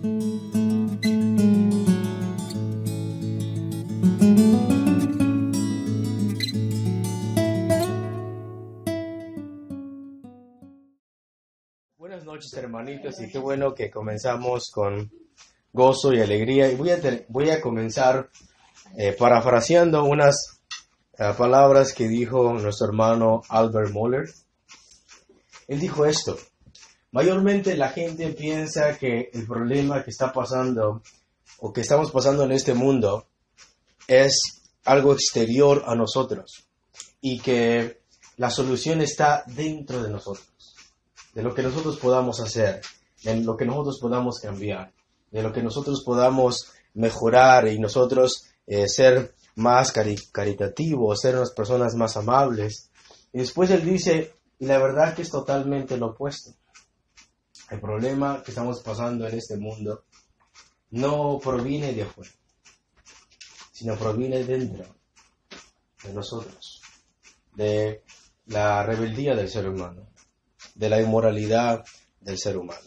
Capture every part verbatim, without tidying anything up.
Buenas noches, hermanitos, y qué bueno que comenzamos con gozo y alegría. Y voy a, ter- voy a comenzar eh, parafraseando unas uh, palabras que dijo nuestro hermano Albert Mohler. Él dijo esto: mayormente la gente piensa que el problema que está pasando o que estamos pasando en este mundo es algo exterior a nosotros y que la solución está dentro de nosotros, de lo que nosotros podamos hacer, de lo que nosotros podamos cambiar, de lo que nosotros podamos mejorar y nosotros eh, ser más cari- caritativos, ser unas personas más amables. Y después él dice, y la verdad que es totalmente lo opuesto. El problema que estamos pasando en este mundo no proviene de afuera, sino proviene dentro de nosotros, de la rebeldía del ser humano, de la inmoralidad del ser humano,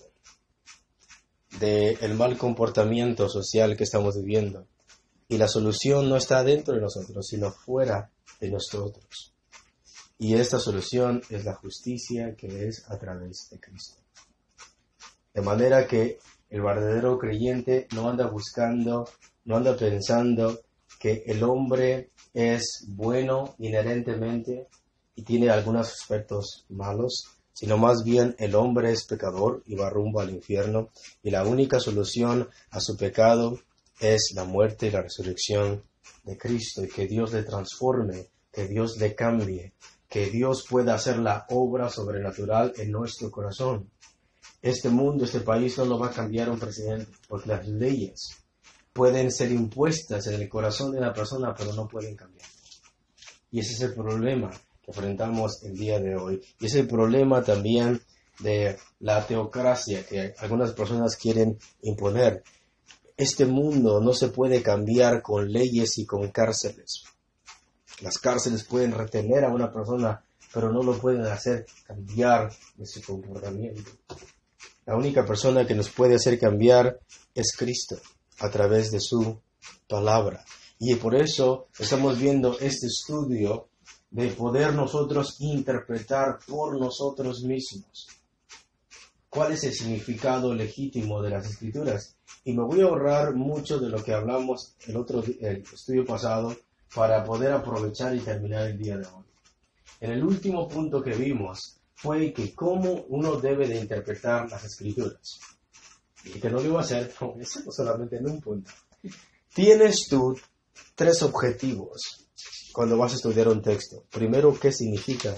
del mal comportamiento social que estamos viviendo. Y la solución no está dentro de nosotros, sino fuera de nosotros. Y esta solución es la justicia que es a través de Cristo. De manera que el verdadero creyente no anda buscando, no anda pensando que el hombre es bueno inherentemente y tiene algunos aspectos malos, sino más bien el hombre es pecador y va rumbo al infierno, y la única solución a su pecado es la muerte y la resurrección de Cristo, y que Dios le transforme, que Dios le cambie, que Dios pueda hacer la obra sobrenatural en nuestro corazón. Este mundo, este país no lo va a cambiar un presidente, porque las leyes pueden ser impuestas en el corazón de la persona, pero no pueden cambiar. Y ese es el problema que enfrentamos el día de hoy. Y es el problema también de la teocracia que algunas personas quieren imponer. Este mundo no se puede cambiar con leyes y con cárceles. Las cárceles pueden retener a una persona, pero no lo pueden hacer cambiar de su comportamiento. La única persona que nos puede hacer cambiar es Cristo, a través de su palabra. Y por eso estamos viendo este estudio de poder nosotros interpretar por nosotros mismos cuál es el significado legítimo de las Escrituras. Y me voy a ahorrar mucho de lo que hablamos el otro el estudio pasado para poder aprovechar y terminar el día de hoy. En el último punto que vimos fue que cómo uno debe de interpretar las Escrituras. Y que no lo iba a hacer con eso solamente en un punto. Tienes tú tres objetivos cuando vas a estudiar un texto. Primero, ¿qué significa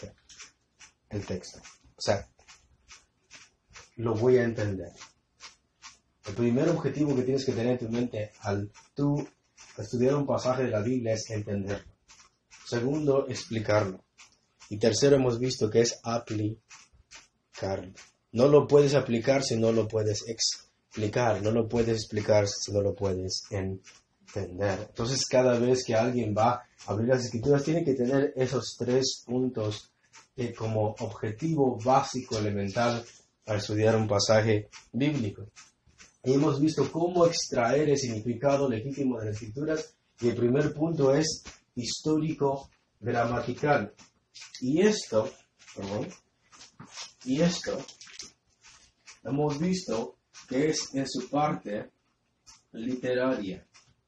el texto? O sea, lo voy a entender. El primer objetivo que tienes que tener en tu mente al tú estudiar un pasaje de la Biblia es entenderlo. Segundo, explicarlo. Y tercero, hemos visto que es aplicarlo. No lo puedes aplicar si no lo puedes explicar. No lo puedes explicar si no lo puedes entender. Entonces, cada vez que alguien va a abrir las Escrituras, tiene que tener esos tres puntos eh, como objetivo básico, elemental, al estudiar un pasaje bíblico. Y hemos visto cómo extraer el significado legítimo de las Escrituras. Y el primer punto es histórico-gramatical. Y esto, perdón, y esto, hemos visto que es en su parte literaria.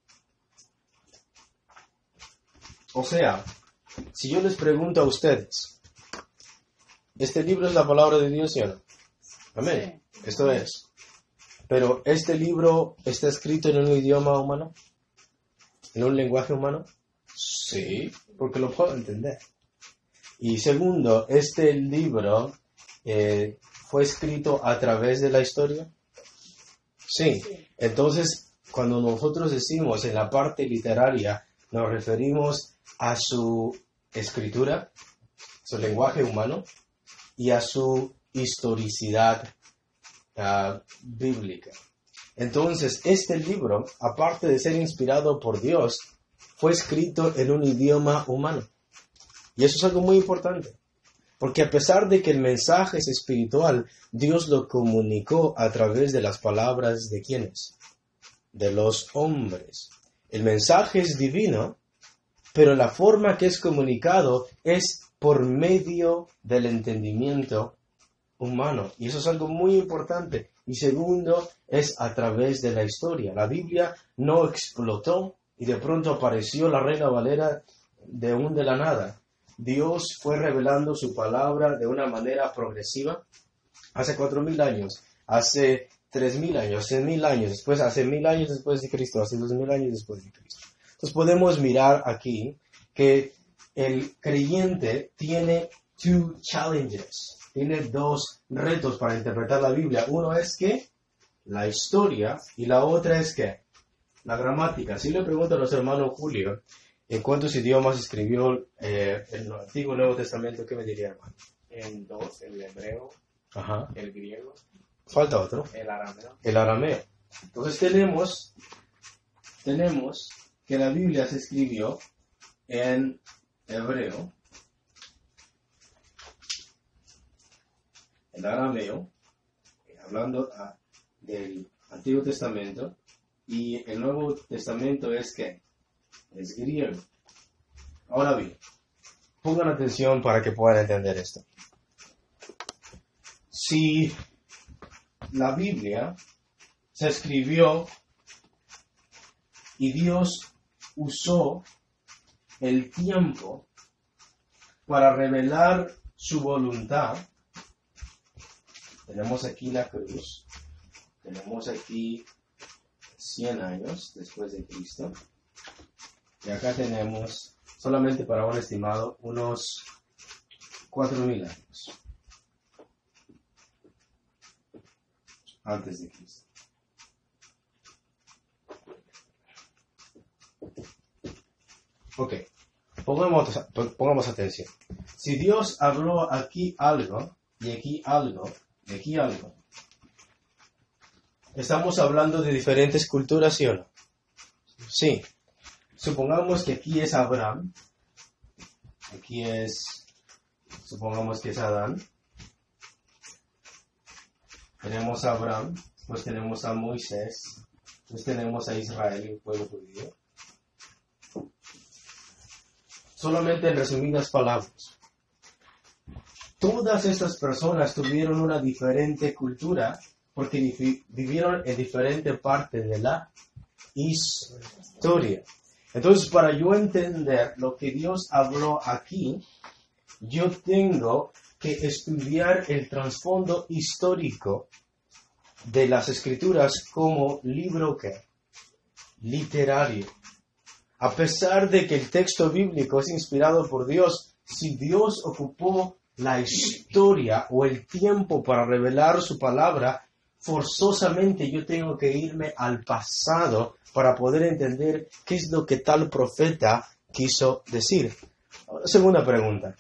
O sea, si yo les pregunto a ustedes, ¿este libro es la palabra de Dios, sí o no? Amén. Sí. Esto es. Pero ¿este libro está escrito en un idioma humano? ¿En un lenguaje humano? Sí, porque lo puedo entender. Y segundo, ¿este libro eh, fue escrito a través de la historia? Sí. Entonces, cuando nosotros decimos en la parte literaria, nos referimos a su escritura, su lenguaje humano, y a su historicidad uh, bíblica. Entonces, este libro, aparte de ser inspirado por Dios, fue escrito en un idioma humano. Y eso es algo muy importante, Porque a pesar de que el mensaje es espiritual, Dios lo comunicó a través de las palabras de ¿quiénes? De los hombres. El mensaje es divino, pero la forma que es comunicado es por medio del entendimiento humano. Y eso es algo muy importante. Y segundo, es a través de la historia. La Biblia no explotó y de pronto apareció la Reina Valera de un de la nada. Dios fue revelando su palabra de una manera progresiva hace cuatro mil años, hace tres mil años, hace mil años, después hace mil años después de Cristo, hace dos mil años después de Cristo. Entonces podemos mirar aquí que el creyente tiene two challenges, tiene dos retos para interpretar la Biblia. Uno es que la historia y la otra es que la gramática. Si le pregunto a nuestro hermano Julio, ¿en cuántos idiomas escribió eh, el Antiguo y Nuevo Testamento? ¿Qué me diría, hermano? En dos, el hebreo, Ajá. el griego, Falta otro. el arameo. El arameo. Entonces tenemos, tenemos que la Biblia se escribió en hebreo, el arameo, hablando a, del Antiguo Testamento, y el Nuevo Testamento es que es griego. Ahora bien, pongan atención para que puedan entender esto. Si la Biblia se escribió y Dios usó el tiempo para revelar su voluntad, tenemos aquí la cruz, tenemos aquí cien años después de Cristo, y acá tenemos, solamente para un estimado, unos cuatro mil años antes de Cristo. Ok, pongamos, pongamos atención. Si Dios habló aquí algo, y aquí algo, y aquí algo, estamos hablando de diferentes culturas, ¿sí o no? Sí. Supongamos que aquí es Abraham, aquí es, supongamos que es Adán, tenemos a Abraham, pues tenemos a Moisés, pues tenemos a Israel, el pueblo judío. Solamente en resumidas palabras, todas estas personas tuvieron una diferente cultura porque vivieron en diferente parte de la historia. Entonces, para yo entender lo que Dios habló aquí, yo tengo que estudiar el trasfondo histórico de las Escrituras como libro ¿qué? Literario. A pesar de que el texto bíblico es inspirado por Dios, si Dios ocupó la historia o el tiempo para revelar su palabra, forzosamente yo tengo que irme al pasado para poder entender qué es lo que tal profeta quiso decir. Ahora, segunda pregunta.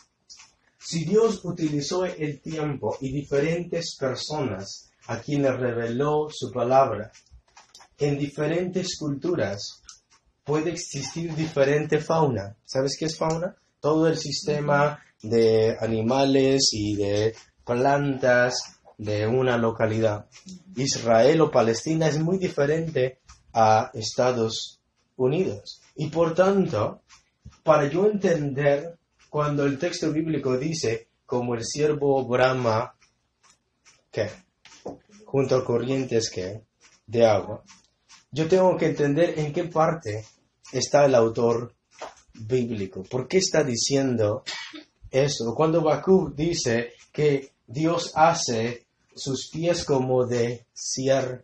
Si Dios utilizó el tiempo y diferentes personas a quienes reveló su palabra, en diferentes culturas puede existir diferente fauna. ¿Sabes qué es fauna? Todo el sistema de animales y de plantas de una localidad. Israel o Palestina es muy diferente a Estados Unidos. Y por tanto, para yo entender cuando el texto bíblico dice, como el ciervo brama, ¿qué? Junto a corrientes, ¿qué? De agua. Yo tengo que entender en qué parte está el autor bíblico. ¿Por qué está diciendo eso? Cuando Habacuc dice que Dios hace sus pies como de siervas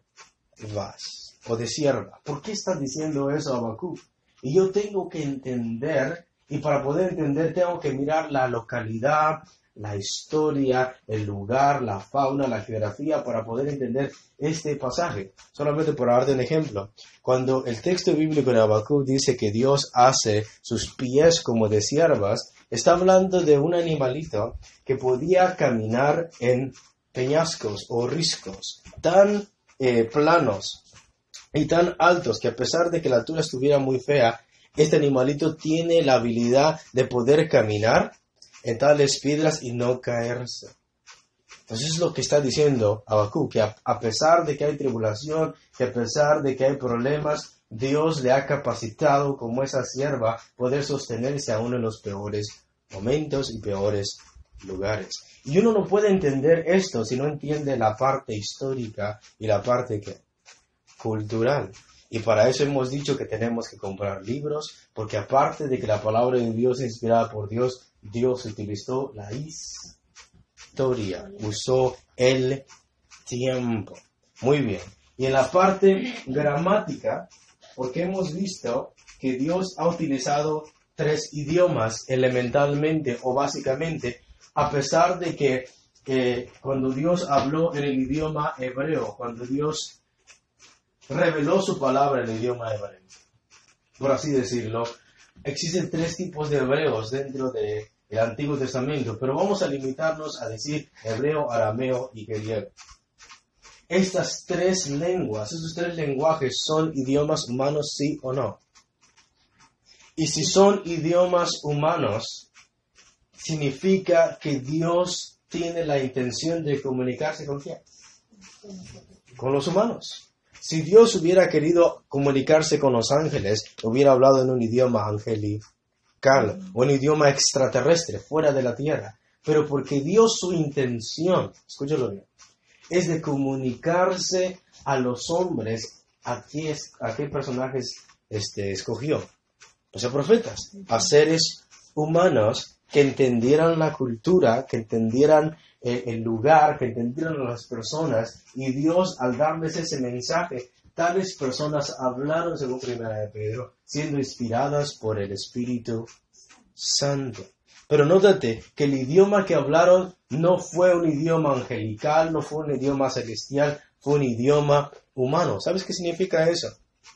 o de sierva. ¿Por qué está diciendo eso Habacuc? Y yo tengo que entender, y para poder entender tengo que mirar la localidad, la historia, el lugar, la fauna, la geografía, para poder entender este pasaje. Solamente por darte un ejemplo. Cuando el texto bíblico de Habacuc dice que Dios hace sus pies como de siervas, está hablando de un animalito que podía caminar en peñascos o riscos tan eh, planos y tan altos que a pesar de que la altura estuviera muy fea, este animalito tiene la habilidad de poder caminar en tales piedras y no caerse. Entonces es lo que está diciendo Habacuc, que a, a pesar de que hay tribulación, que a pesar de que hay problemas, Dios le ha capacitado como esa sierva poder sostenerse aún en los peores momentos y peores lugares. Y uno no puede entender esto si no entiende la parte histórica y la parte ¿qué? Cultural. Y para eso hemos dicho que tenemos que comprar libros, porque aparte de que la palabra de Dios es inspirada por Dios, Dios utilizó la historia, usó el tiempo. Muy bien. Y en la parte gramática, porque hemos visto que Dios ha utilizado tres idiomas elementalmente o básicamente, a pesar de que eh, cuando Dios habló en el idioma hebreo, cuando Dios reveló su palabra en el idioma hebreo, por así decirlo, existen tres tipos de hebreos dentro del Antiguo Testamento, pero vamos a limitarnos a decir hebreo, arameo y griego. Estas tres lenguas, esos tres lenguajes son idiomas humanos, sí o no. Y si son idiomas humanos, significa que Dios tiene la intención de comunicarse con quién? Con los humanos. Si Dios hubiera querido comunicarse con los ángeles, hubiera hablado en un idioma angelical, o un idioma extraterrestre, fuera de la tierra. Pero porque Dios su intención, escúchalo bien, es de comunicarse a los hombres, ¿a qué, a qué personajes este, escogió? O sea, profetas, a seres humanos que entendieran la cultura, que entendieran eh, el lugar, que entendieran a las personas, y Dios al darles ese mensaje, tales personas hablaron, según Primera de Pedro, siendo inspiradas por el Espíritu Santo. Pero nótate que el idioma que hablaron no fue un idioma angelical, no fue un idioma celestial, fue un idioma humano. ¿Sabes qué significa eso?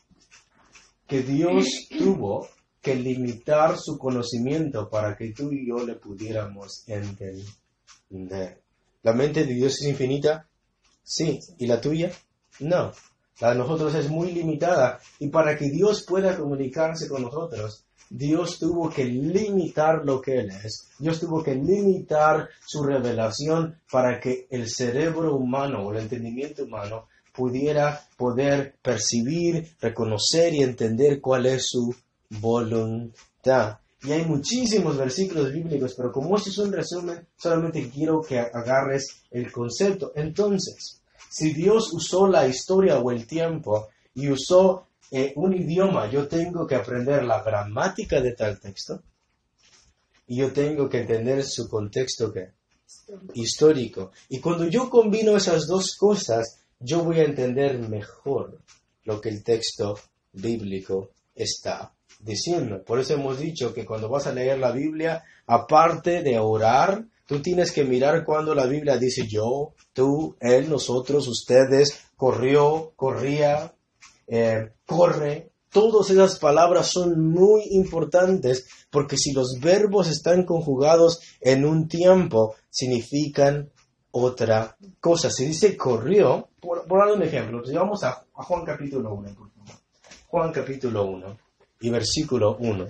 Que Dios tuvo que limitar su conocimiento para que tú y yo le pudiéramos entender. ¿La mente de Dios es infinita? Sí. ¿Y la tuya? No. La de nosotros es muy limitada. Y para que Dios pueda comunicarse con nosotros, Dios tuvo que limitar lo que Él es. Dios tuvo que limitar su revelación para que el cerebro humano o el entendimiento humano pudiera poder percibir, reconocer y entender cuál es su voluntad. Y hay muchísimos versículos bíblicos, pero como este es un resumen, solamente quiero que agarres el concepto. Entonces, si Dios usó la historia o el tiempo y usó Eh, un idioma, yo tengo que aprender la gramática de tal texto y yo tengo que entender su contexto ¿qué? Histórico. Y cuando yo combino esas dos cosas, yo voy a entender mejor lo que el texto bíblico está diciendo. Por eso hemos dicho que cuando vas a leer la Biblia, aparte de orar, tú tienes que mirar cuando la Biblia dice yo, tú, él, nosotros, ustedes, corrió, corría, Eh, corre. Todas esas palabras son muy importantes porque si los verbos están conjugados en un tiempo, significan otra cosa. Si dice corrió, por, por dar un ejemplo, pues vamos a, a Juan capítulo uno, por favor. Juan capítulo uno y versículo uno.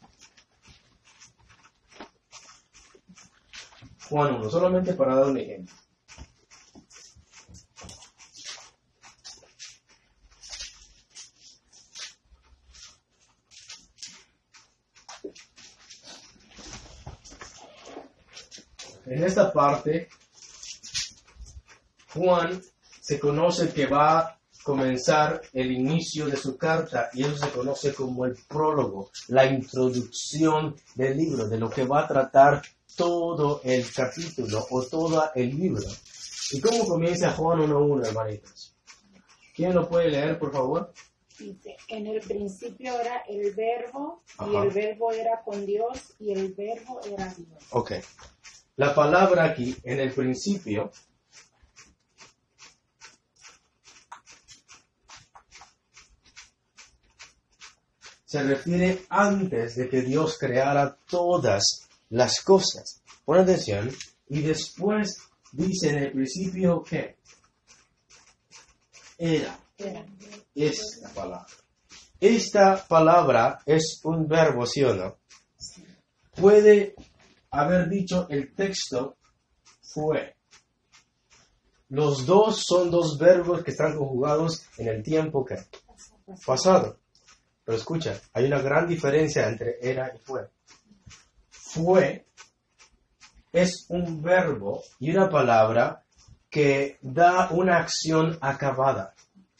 Juan uno, solamente para dar un ejemplo. En esta parte, Juan se conoce que va a comenzar el inicio de su carta y eso se conoce como el prólogo, la introducción del libro, de lo que va a tratar todo el capítulo o todo el libro. ¿Y cómo comienza Juan uno uno, hermanitos? ¿Quién lo puede leer, por favor? Dice, en el principio era el verbo, Ajá. Y el verbo era con Dios, y el verbo era Dios. Ok. La palabra aquí, en el principio, se refiere antes de que Dios creara todas las cosas. Pon atención. Y después dice en el principio que era. Era. Esta palabra. Esta palabra es un verbo, ¿sí o no? Puede haber dicho el texto fue. Los dos son dos verbos que están conjugados en el tiempo que pasado. Pero escucha, hay una gran diferencia entre era y fue. Fue es un verbo y una palabra que da una acción acabada.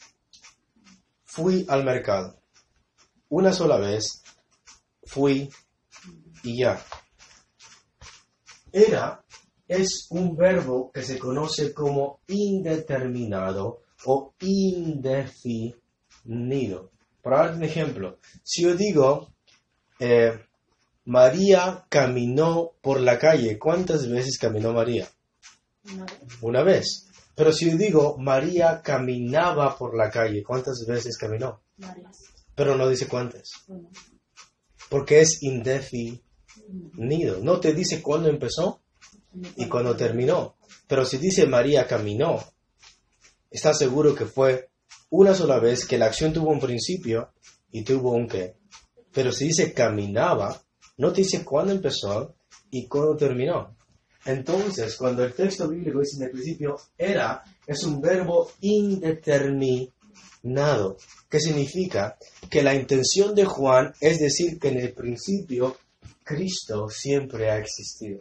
Fui al mercado. Una sola vez fui y ya. Era es un verbo que se conoce como indeterminado o indefinido. Para dar un ejemplo, si yo digo, eh, María caminó por la calle, ¿cuántas veces caminó María? Una vez. Una vez. Pero si yo digo, María caminaba por la calle, ¿cuántas veces caminó? Varias. Pero no dice cuántas, Bueno, porque es indefinido. No te dice cuándo empezó y cuándo terminó. Pero si dice María caminó, está seguro que fue una sola vez, que la acción tuvo un principio y tuvo un qué. Pero si dice caminaba, no te dice cuándo empezó y cuándo terminó. Entonces, cuando el texto bíblico dice en el principio era, es un verbo indeterminado, que significa que la intención de Juan es decir que en el principio Cristo siempre ha existido.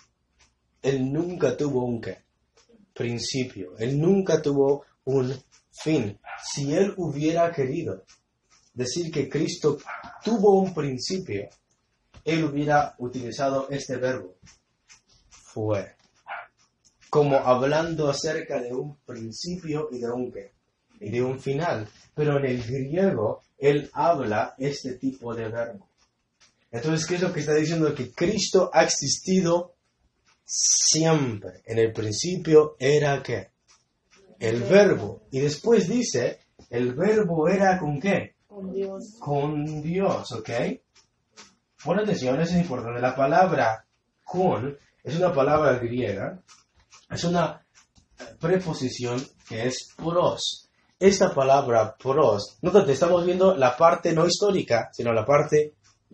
Él nunca tuvo un qué, principio. Él nunca tuvo un fin. Si él hubiera querido decir que Cristo tuvo un principio, él hubiera utilizado este verbo, fue, como hablando acerca de un principio y de un qué, y de un final. Pero en el griego, él habla este tipo de verbo. Entonces, ¿qué es lo que está diciendo? Que Cristo ha existido siempre. En el principio era ¿qué? El verbo. Y después dice, el verbo era ¿con qué? con Dios. Con Dios, ¿ok? Pon atención, eso es importante. La palabra con es una palabra griega, es una preposición que es pros. Esta palabra pros, nótate, estamos viendo la parte no histórica, sino la parte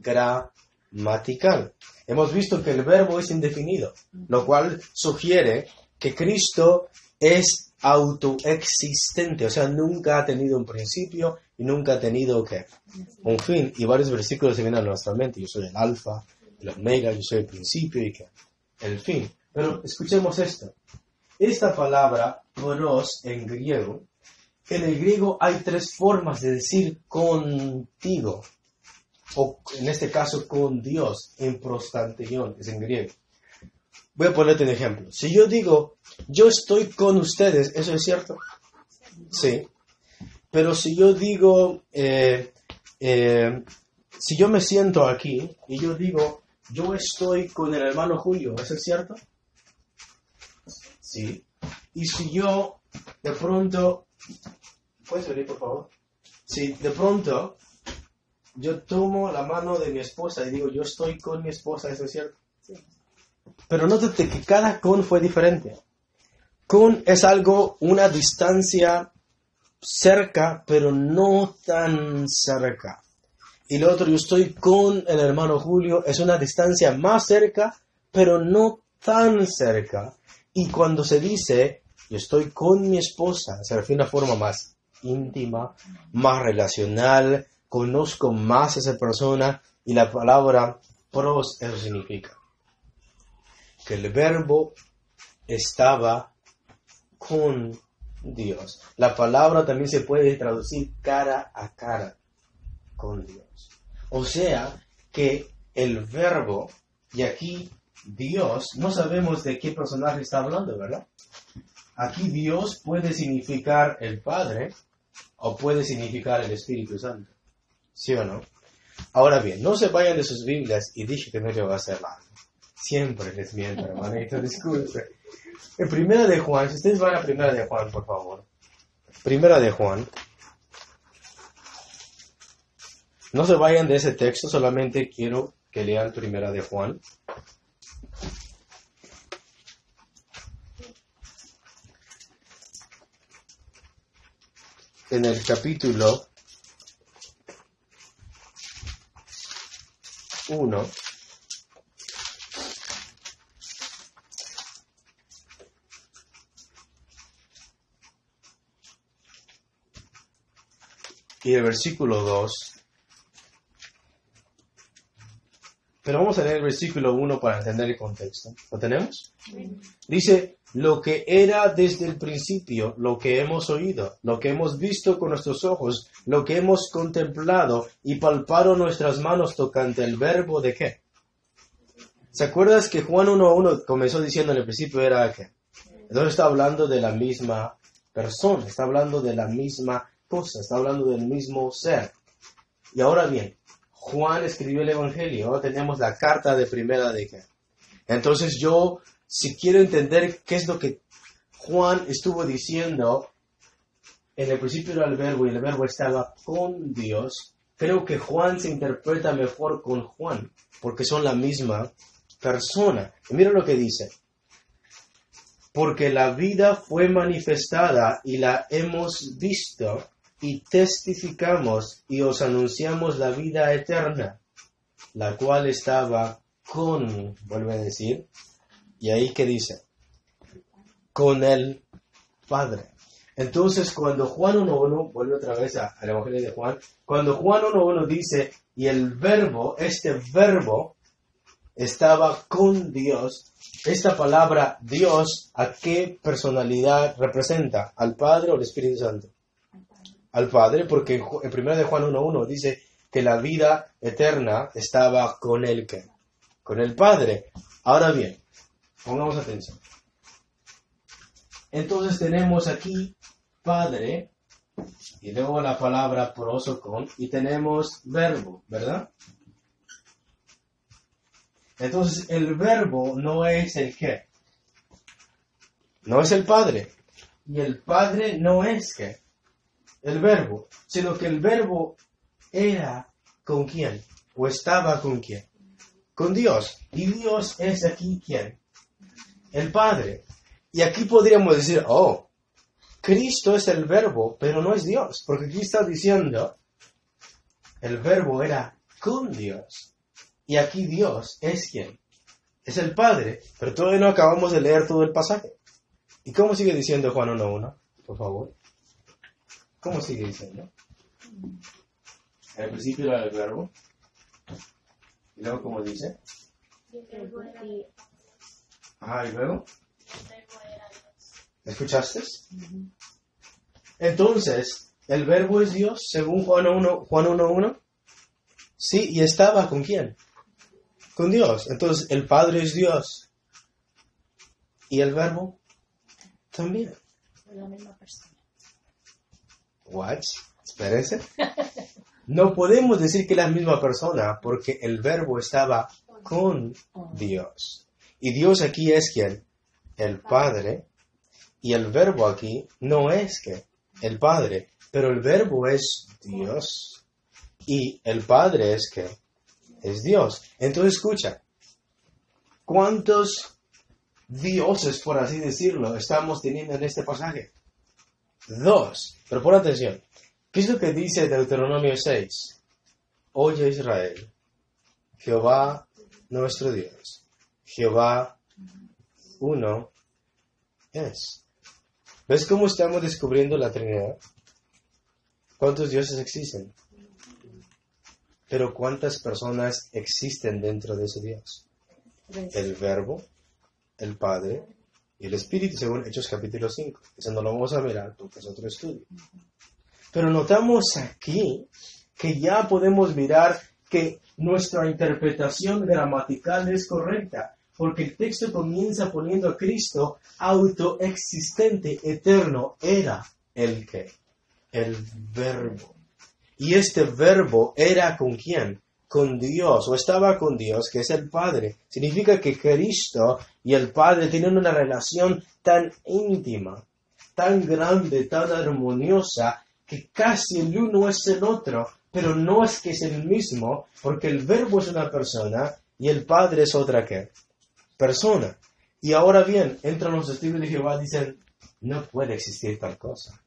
gramatical. Hemos visto que el verbo es indefinido, lo cual sugiere que Cristo es autoexistente, o sea, nunca ha tenido un principio y nunca ha tenido ¿qué? Un fin. Y varios versículos se vienen a nuestra mente. Yo soy el alfa, el omega, yo soy el principio y ¿qué? El fin. Pero escuchemos esto. Esta palabra pros en griego, en el griego hay tres formas de decir contigo, o en este caso con Dios, en prostanteion, es en griego. Voy a ponerte un ejemplo. Si yo digo, yo estoy con ustedes, ¿eso es cierto? Sí. Pero si yo digo, eh, eh, si yo me siento aquí y yo digo, yo estoy con el hermano Julio, ¿eso es cierto? Sí. Y si yo de pronto, ¿puedes venir por favor? Si de pronto yo tomo la mano de mi esposa y digo, yo estoy con mi esposa, ¿eso es cierto? Sí. Pero nótate que cada con fue diferente. Con es algo, una distancia cerca, pero no tan cerca. Y lo otro, yo estoy con el hermano Julio, es una distancia más cerca, pero no tan cerca. Y cuando se dice, yo estoy con mi esposa, se refiere a una forma más íntima, más relacional, conozco más a esa persona, y la palabra pros, eso significa que el verbo estaba con Dios. La palabra también se puede traducir cara a cara con Dios. O sea, que el verbo, y aquí Dios, no sabemos de qué personaje está hablando, ¿verdad? Aquí Dios puede significar el Padre o puede significar el Espíritu Santo. ¿Sí o no? Ahora bien, no se vayan de sus Biblias y dije que no le va a hacer largo. Siempre les miento, hermanito, disculpe. En Primera de Juan, si ustedes van a Primera de Juan, por favor. Primera de Juan. No se vayan de ese texto, solamente quiero que lean Primera de Juan. En el capítulo uno. y el versículo dos. Pero vamos a leer el versículo uno para entender el contexto. ¿Lo tenemos? Sí. Dice, lo que era desde el principio, lo que hemos oído, lo que hemos visto con nuestros ojos, lo que hemos contemplado y palpado nuestras manos tocante el verbo de qué. ¿Se acuerdas que Juan uno uno comenzó diciendo en el principio era qué? Entonces está hablando de la misma persona, está hablando de la misma cosa, está hablando del mismo ser. Y ahora bien, Juan escribió el Evangelio, ahora tenemos la carta de primera de qué. Entonces yo, si quiero entender qué es lo que Juan estuvo diciendo, en el principio era el verbo y el verbo estaba con Dios, creo que Juan se interpreta mejor con Juan, porque son la misma persona. Y mira lo que dice. Porque la vida fue manifestada y la hemos visto y testificamos y os anunciamos la vida eterna, la cual estaba con, vuelve a decir, y ahí que dice, con el Padre. Entonces cuando Juan uno uno, vuelve otra vez al Evangelio de Juan, cuando Juan uno uno dice, y el verbo, este verbo, estaba con Dios, esta palabra Dios, ¿a qué personalidad representa? ¿Al Padre o al Espíritu Santo? Al Padre, porque en primero de Juan uno uno dice que la vida eterna estaba con el ¿qué? Con el Padre. Ahora bien, pongamos atención. Entonces tenemos aquí Padre, y luego la palabra prosokon, y tenemos verbo, ¿verdad? Entonces el verbo no es el ¿qué? No es el Padre. Y el Padre no es ¿qué? El verbo, sino que el verbo era ¿con quién? ¿O estaba con quién? Con Dios. Y Dios es aquí ¿quién? El Padre. Y aquí podríamos decir, oh, Cristo es el verbo, pero no es Dios. Porque aquí está diciendo, el verbo era con Dios. Y aquí Dios es ¿quién? Es el Padre. Pero todavía no acabamos de leer todo el pasaje. ¿Y cómo sigue diciendo Juan uno uno? Por favor. ¿Cómo sigue diciendo? En el principio era el verbo. Y luego, ¿cómo dice? Ah, y luego. ¿Escuchaste? Entonces, ¿el verbo es Dios según Juan uno uno? Sí, y estaba ¿con quién? Con Dios. Entonces, el Padre es Dios. ¿Y el verbo? También. Es la misma persona. What? Espérense. No podemos decir que es la misma persona porque el verbo estaba con Dios. Y Dios aquí es ¿quién? El Padre. Y el verbo aquí no es que el Padre, pero el verbo es Dios. Y el Padre es que es Dios. Entonces escucha, ¿cuántos dioses, por así decirlo, estamos teniendo en este pasaje? Dos. Pero pon atención. ¿Qué es lo que dice Deuteronomio seis? Oye Israel, Jehová nuestro Dios, Jehová uno es. ¿Ves cómo estamos descubriendo la Trinidad? ¿Cuántos dioses existen? Pero ¿cuántas personas existen dentro de ese Dios? El Verbo, el Padre y el Espíritu, según Hechos capítulo cinco. Eso no lo vamos a mirar porque es otro estudio. Pero notamos aquí que ya podemos mirar que nuestra interpretación gramatical es correcta, porque el texto comienza poniendo a Cristo autoexistente, eterno, era el que, el Verbo. Y este Verbo era ¿con quién? Con Dios, o estaba con Dios, que es el Padre. Significa que Cristo y el Padre tienen una relación tan íntima, tan grande, tan armoniosa, que casi el uno es el otro, pero no es que es el mismo, porque el Verbo es una persona y el Padre es otra ¿qué? Persona. Y ahora bien, entran los testigos de Jehová y dicen, no puede existir tal cosa.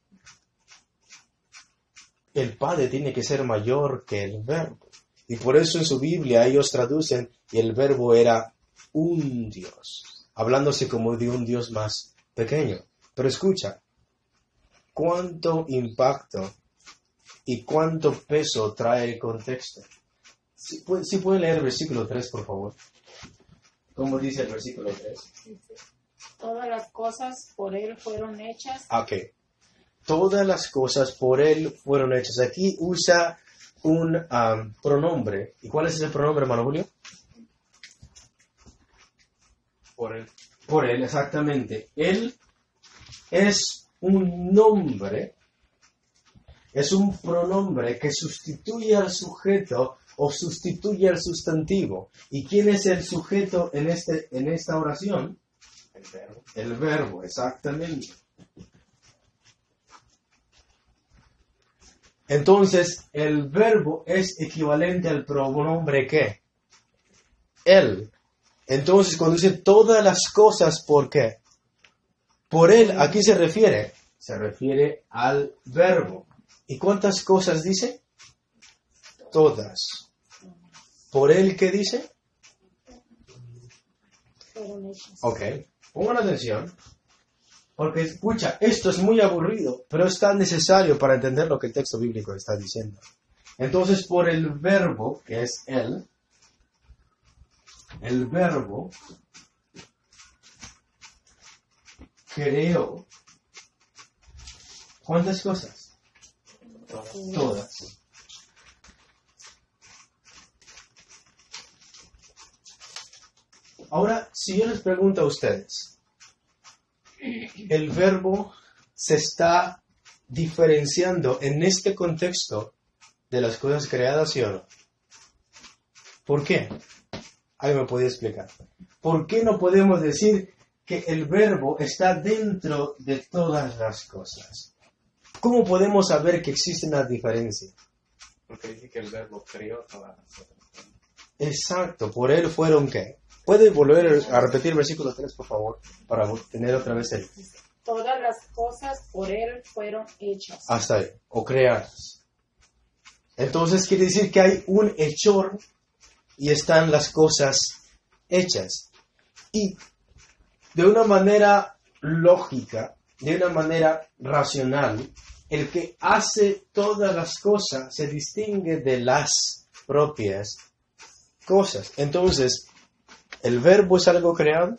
El Padre tiene que ser mayor que el Verbo. Y por eso en su Biblia ellos traducen, y el Verbo era un Dios, hablándose como de un Dios más pequeño. Pero escucha, ¿cuánto impacto y cuánto peso trae el contexto. Si puede, si puede leer el versículo tres, por favor. ¿Cómo dice el versículo tres? Todas las cosas por Él fueron hechas. Ok. Todas las cosas por Él fueron hechas. Aquí usa un um, pronombre. ¿Y cuál es ese pronombre, hermano Julio? Por Él. Por Él, exactamente. Él es un nombre, es un pronombre que sustituye al sujeto o sustituye al sustantivo. ¿Y quién es el sujeto en, este, en esta oración? El verbo. El verbo, exactamente. Entonces, el verbo es equivalente al pronombre ¿qué? Él. Entonces, cuando dice todas las cosas, ¿por qué? Por Él, ¿a qué se refiere? Se refiere al verbo. ¿Y cuántas cosas dice? Todas. ¿Por Él qué dice? Fueron hechas. Ok, pongan atención. Porque, escucha, esto es muy aburrido, pero es tan necesario para entender lo que el texto bíblico está diciendo. Entonces, por el verbo, que es Él, el verbo creó, ¿cuántas cosas? Todas. Todas. Ahora, si yo les pregunto a ustedes, el verbo se está diferenciando en este contexto de las cosas creadas, ¿sí o no? ¿Por qué? ¿Alguien me podría explicar? ¿Por qué no podemos decir que el verbo está dentro de todas las cosas? ¿Cómo podemos saber que existe una diferencia? Porque dice que el verbo creó todas las cosas. Exacto, por él fueron ¿qué? ¿Puede volver a repetir el versículo tres, por favor? Para tener otra vez el... Todas las cosas por Él fueron hechas. Hasta ahí, o creadas. Entonces quiere decir que hay un hechor y están las cosas hechas. Y de una manera lógica, de una manera racional, el que hace todas las cosas se distingue de las propias cosas. Entonces, ¿el verbo es algo creado?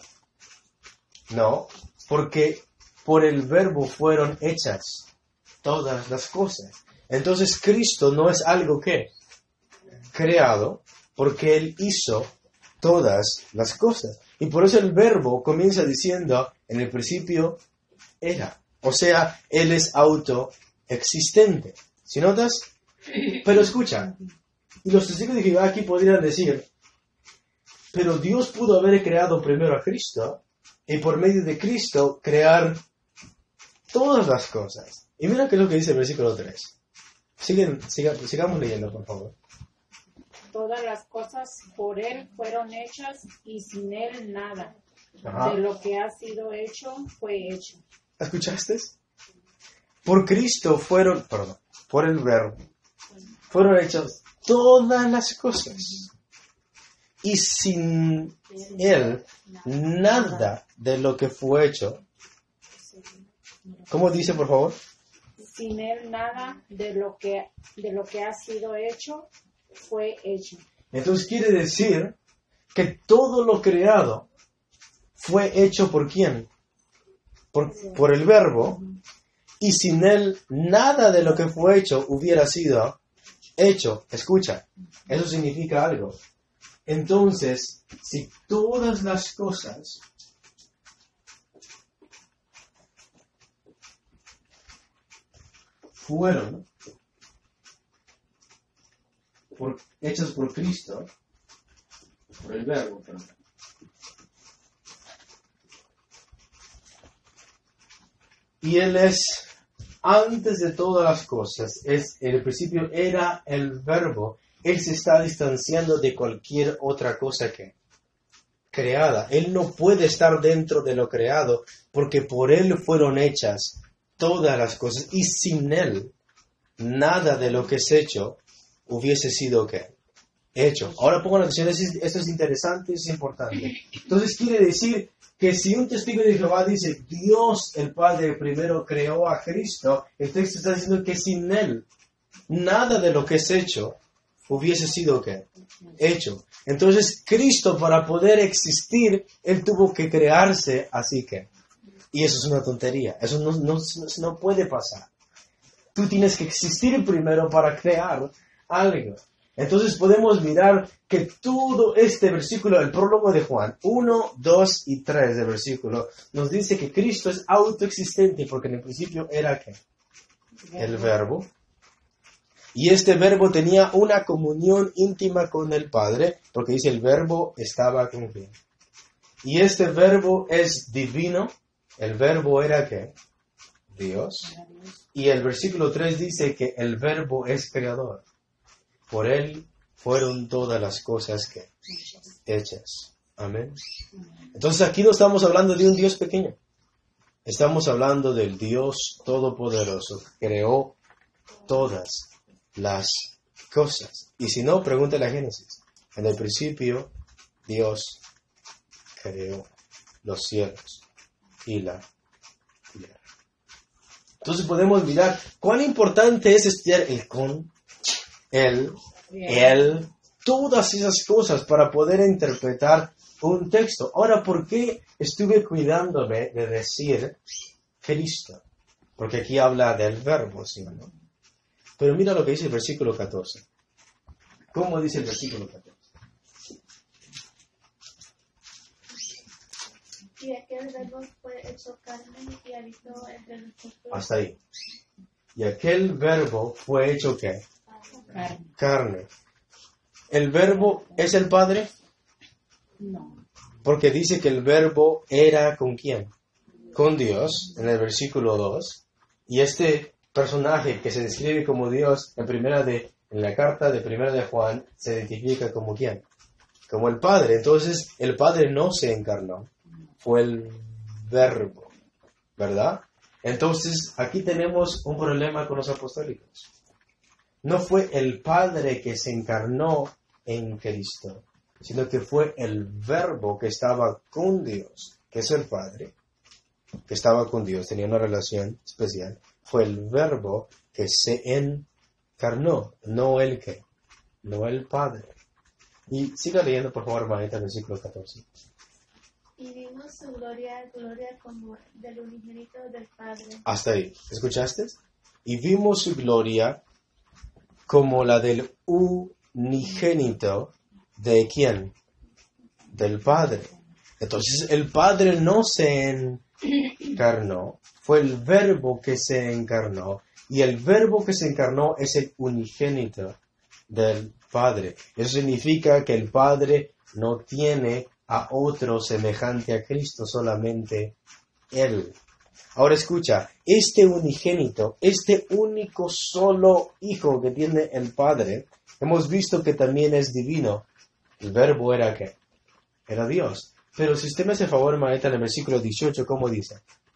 No, porque por el verbo fueron hechas todas las cosas. Entonces, Cristo no es algo que creado, porque Él hizo todas las cosas. Y por eso el verbo comienza diciendo, en el principio era. O sea, Él es autoexistente. ¿Sí notas? Pero escucha, y los testigos de Jehová aquí podrían decir, pero Dios pudo haber creado primero a Cristo y por medio de Cristo crear todas las cosas. Y mira qué es lo que dice el versículo tres. Siguen, siga, sigamos leyendo, por favor. Todas las cosas por Él fueron hechas y sin Él nada. Ajá. De lo que ha sido hecho, fue hecho. ¿Escuchaste? Por Cristo fueron, perdón, por el verbo, fueron hechas todas las cosas. Y sin Él, nada de lo que fue hecho. ¿Cómo dice, por favor? Sin Él nada de lo que, de lo que ha sido hecho, fue hecho. Entonces quiere decir que todo lo creado fue hecho por quién? Por, por el verbo. Y sin Él, nada de lo que fue hecho hubiera sido hecho. Escucha, eso significa algo. Entonces, si todas las cosas fueron por, hechas por Cristo, por el verbo, perdón, y Él es antes de todas las cosas, es en el principio era el verbo. Él se está distanciando de cualquier otra cosa que creada. Él no puede estar dentro de lo creado porque por Él fueron hechas todas las cosas y sin Él nada de lo que es hecho hubiese sido ¿qué? Hecho. Ahora pongan atención, esto es interesante, es importante. Entonces quiere decir que si un testigo de Jehová dice Dios el Padre primero creó a Cristo, el texto está diciendo que sin Él nada de lo que es hecho hubiese sido ¿qué? Hecho. Entonces, Cristo, para poder existir, Él tuvo que crearse así que. Y eso es una tontería. Eso no, no, no puede pasar. Tú tienes que existir primero para crear algo. Entonces podemos mirar que todo este versículo, el prólogo de Juan, uno, dos y tres del versículo, nos dice que Cristo es autoexistente porque en el principio era ¿qué? El verbo. Y este verbo tenía una comunión íntima con el Padre, porque dice el verbo estaba con quién. Y este verbo es divino. El verbo era ¿qué? Dios. Y el versículo tres dice que el verbo es creador. Por él fueron todas las cosas que hechas. Amén. Entonces aquí no estamos hablando de un Dios pequeño. Estamos hablando del Dios todopoderoso que creó todas las cosas. Y si no, pregúntale a Génesis. En el principio, Dios creó los cielos y la tierra. Entonces podemos mirar cuán importante es estudiar el con, el, el, todas esas cosas para poder interpretar un texto. Ahora, ¿por qué estuve cuidándome de decir Cristo? Porque aquí habla del verbo, ¿sí o no? Pero mira lo que dice el versículo catorce. ¿Cómo dice el versículo catorce? Y aquel verbo fue hecho carne y habitó entre nosotros. Hasta ahí. Y aquel verbo fue hecho ¿qué? Carne. Carne. ¿El verbo es el Padre? No. Porque dice que el verbo era ¿con quién? Con Dios, en el versículo dos. Y este personaje que se describe como Dios en primera de en la carta de primera de Juan se identifica como ¿quién? Como el Padre. Entonces, el Padre no se encarnó. Fue el verbo, ¿verdad? Entonces, aquí tenemos un problema con los apostólicos. No fue el Padre que se encarnó en Cristo, sino que fue el verbo que estaba con Dios, que es el Padre, que estaba con Dios, tenía una relación especial. Fue el verbo que se encarnó, no el que, no el Padre. Y siga leyendo, por favor, Maeta, el versículo catorce. Y vimos su gloria, gloria como del unigénito del Padre. Hasta ahí. ¿Escuchaste? Y vimos su gloria como la del unigénito de ¿quién? Del Padre. Entonces el Padre no se encarnó, fue el verbo que se encarnó, y el verbo que se encarnó es el unigénito del Padre. Eso significa que el Padre no tiene a otro semejante a Cristo, solamente Él. Ahora escucha, este unigénito, este único solo Hijo que tiene el Padre, hemos visto que también es divino. El verbo era ¿qué? Era Dios. Pero si usted me hace favor, Maeta, en el versículo dieciocho, ¿cómo dice?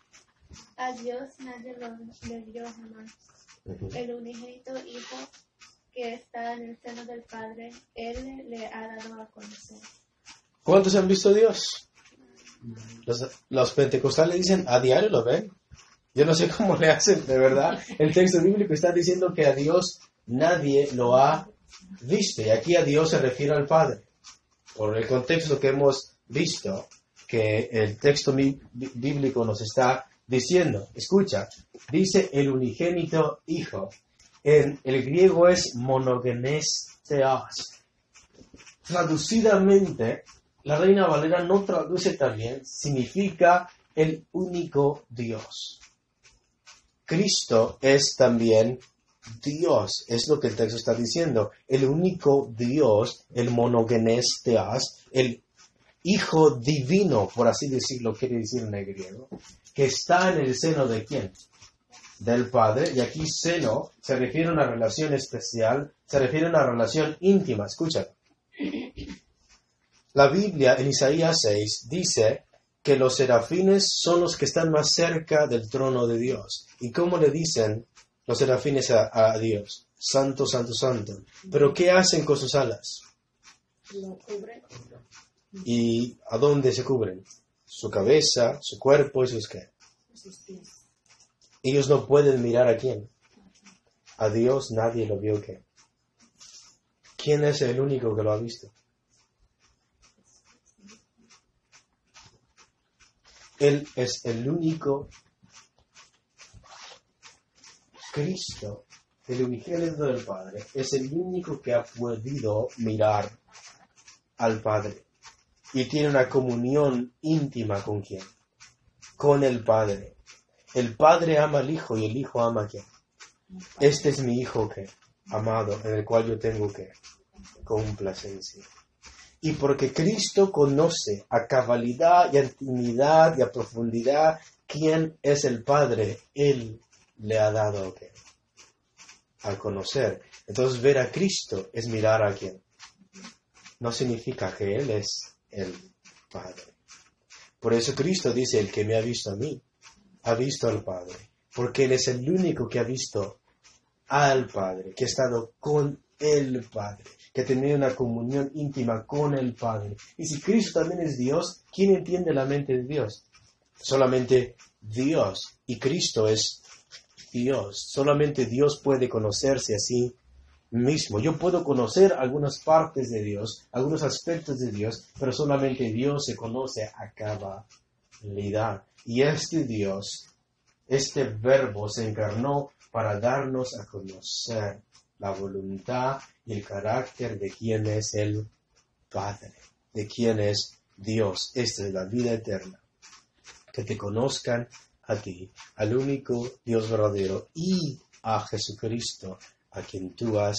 A Dios nadie lo le vio jamás. Uh-huh. El unigénito Hijo que está en el seno del Padre, Él le ha dado a conocer. ¿Cuántos han visto a Dios? Los, los pentecostales dicen, a diario lo ven. Yo no sé cómo le hacen, de verdad. El texto bíblico está diciendo que a Dios nadie lo ha visto. Y aquí a Dios se refiere al Padre. Por el contexto que hemos visto, que el texto bí- bíblico nos está diciendo. Escucha, dice el unigénito Hijo. En el griego es monogenes theos. Traducidamente, la Reina Valera no traduce también, significa el único Dios. Cristo es también Dios, es lo que el texto está diciendo. El único Dios, el monogenes theos, el Hijo divino, por así decirlo, quiere decir en el griego, que está en el seno de ¿quién? Del Padre. Y aquí seno se refiere a una relación especial, se refiere a una relación íntima. Escucha. La Biblia en Isaías seis dice que los serafines son los que están más cerca del trono de Dios. ¿Y cómo le dicen los serafines a, a Dios? Santo, santo, santo. ¿Pero qué hacen con sus alas? Lo cubre. ¿Y a dónde se cubren? Su cabeza, su cuerpo y sus qué. Sus pies. Ellos no pueden mirar a quién. a Dios nadie lo vio que. ¿Quién es el único que lo ha visto? Él es el único Cristo, el unigénito del Padre, es el único que ha podido mirar al Padre y tiene una comunión íntima con quién, con el Padre. El Padre ama al Hijo y el Hijo ama a quién. Este es mi Hijo que amado, en el cual yo tengo que complacencia. Y porque Cristo conoce a cabalidad y a intimidad y a profundidad quién es el Padre, Él le ha dado ¿qué? A conocer. Entonces ver a Cristo es mirar a quién. No significa que Él es el Padre. Por eso Cristo dice, el que me ha visto a mí, ha visto al Padre. Porque Él es el único que ha visto al Padre, que ha estado con el Padre, que ha tenido una comunión íntima con el Padre. Y si Cristo también es Dios, ¿quién entiende la mente de Dios? Solamente Dios. Y Cristo es Dios. Solamente Dios puede conocerse a sí mismo. Yo puedo conocer algunas partes de Dios, algunos aspectos de Dios, pero solamente Dios se conoce a cabalidad. Y este Dios, este verbo se encarnó para darnos a conocer la voluntad y el carácter de quién es el Padre, de quién es Dios. Esta es la vida eterna. Que te conozcan a ti, al único Dios verdadero, y a Jesucristo, a quien tú has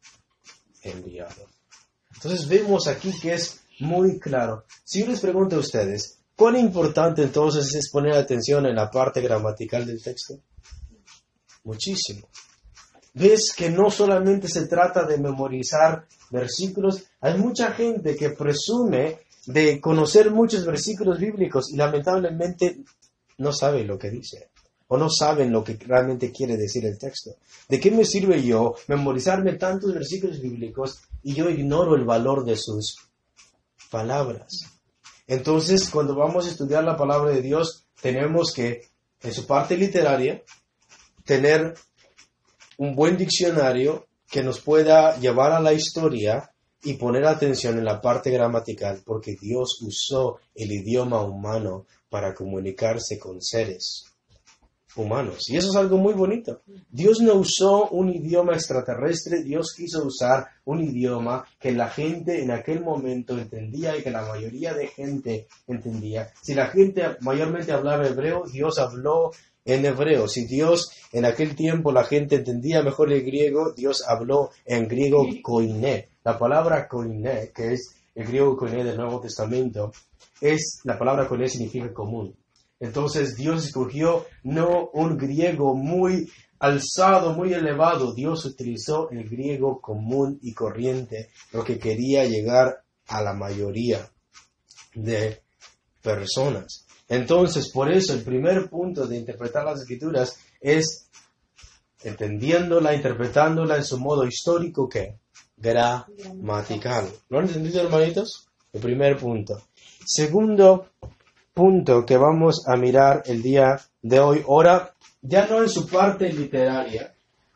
enviado. Entonces vemos aquí que es muy claro. Si yo les pregunto a ustedes, ¿cuán importante entonces es poner atención en la parte gramatical del texto? Muchísimo. Ves que no solamente se trata de memorizar versículos, hay mucha gente que presume de conocer muchos versículos bíblicos y lamentablemente no sabe lo que dice, o no saben lo que realmente quiere decir el texto. ¿De qué me sirve yo memorizarme tantos versículos bíblicos y yo ignoro el valor de sus palabras? Entonces, cuando vamos a estudiar la palabra de Dios, tenemos que, en su parte literaria, tener un buen diccionario que nos pueda llevar a la historia y poner atención en la parte gramatical, porque Dios usó el idioma humano para comunicarse con seres humanos. Y eso es algo muy bonito. Dios no usó un idioma extraterrestre, Dios quiso usar un idioma que la gente en aquel momento entendía y que la mayoría de gente entendía. Si la gente mayormente hablaba hebreo, Dios habló en hebreo. Si Dios en aquel tiempo la gente entendía mejor el griego, Dios habló en griego koiné. La palabra koiné, que es el griego koiné del Nuevo Testamento, es la palabra koiné significa común. Entonces Dios escogió no un griego muy alzado, muy elevado. Dios utilizó el griego común y corriente, lo que quería llegar a la mayoría de personas. Entonces, por eso el primer punto de interpretar las Escrituras es entendiéndola, interpretándola en su modo histórico, ¿qué? Gramatical. ¿Lo han entendido, hermanitos? El primer punto. Segundo punto que vamos a mirar el día de hoy, ahora ya no en su parte literaria,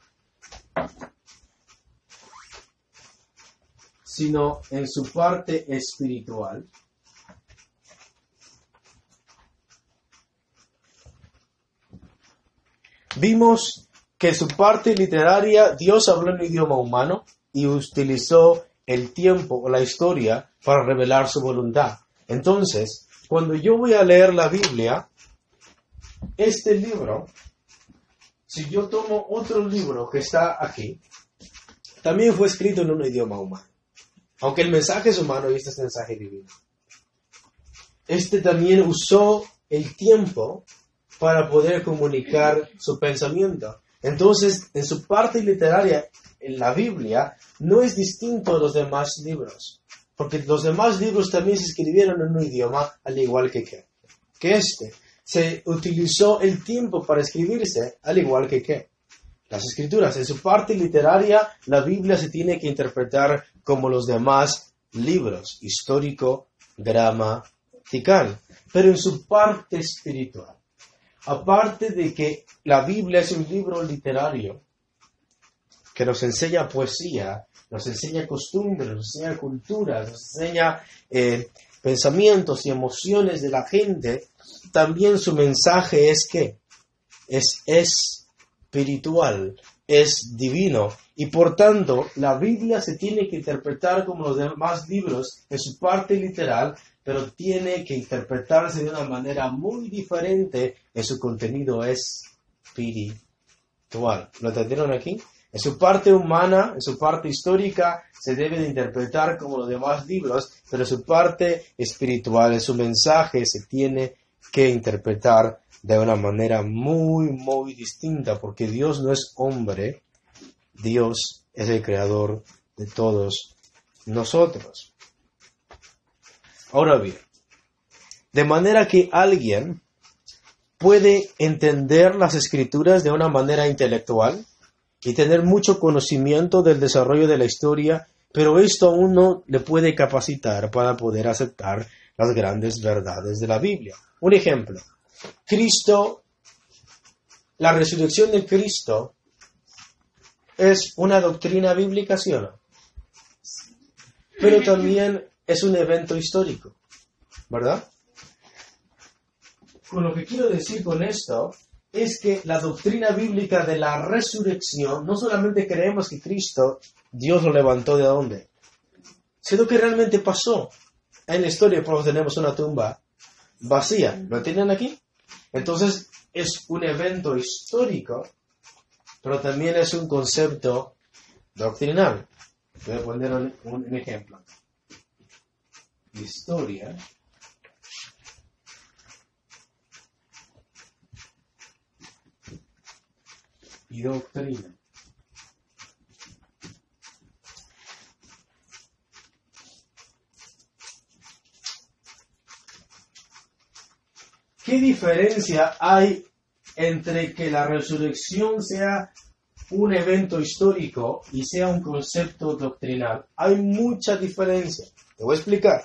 sino en su parte espiritual. Vimos que en su parte literaria Dios habló en un idioma humano y utilizó el tiempo o la historia para revelar su voluntad. Entonces, cuando yo voy a leer la Biblia, este libro, si yo tomo otro libro que está aquí, también fue escrito en un idioma humano. Aunque el mensaje es humano y este es el mensaje divino. Este también usó el tiempo para poder comunicar su pensamiento. Entonces, en su parte literaria, en la Biblia, no es distinto a los demás libros. Porque los demás libros también se escribieron en un idioma al igual que, que, que este. Se utilizó el tiempo para escribirse al igual que, que las Escrituras. En su parte literaria, la Biblia se tiene que interpretar como los demás libros, histórico, gramatical. Pero en su parte espiritual, aparte de que la Biblia es un libro literario, que nos enseña poesía, nos enseña costumbres, nos enseña culturas, nos enseña eh, pensamientos y emociones de la gente, también su mensaje es que es espiritual, es divino. Y por tanto, la Biblia se tiene que interpretar como los demás libros en su parte literal, pero tiene que interpretarse de una manera muy diferente en su contenido espiritual. ¿Lo entendieron aquí? En su parte humana, en su parte histórica, se debe de interpretar como los demás libros, pero en su parte espiritual, en su mensaje, se tiene que interpretar de una manera muy, muy distinta, porque Dios no es hombre, Dios es el creador de todos nosotros. Ahora bien, de manera que alguien puede entender las escrituras de una manera intelectual y tener mucho conocimiento del desarrollo de la historia, pero esto aún no le puede capacitar para poder aceptar las grandes verdades de la Biblia. Un ejemplo, Cristo, la resurrección de Cristo es una doctrina bíblica, ¿sí o no? Pero también es un evento histórico, ¿verdad? Con lo que quiero decir con esto es que la doctrina bíblica de la resurrección, no solamente creemos que Cristo, Dios lo levantó de dónde, sino que realmente pasó. En la historia, por ejemplo, tenemos una tumba vacía. ¿Lo tienen aquí? Entonces, es un evento histórico, pero también es un concepto doctrinal. Voy a poner un, un ejemplo. Historia y doctrina. ¿Qué diferencia hay entre que la resurrección sea un evento histórico y sea un concepto doctrinal? Hay mucha diferencia. Te voy a explicar.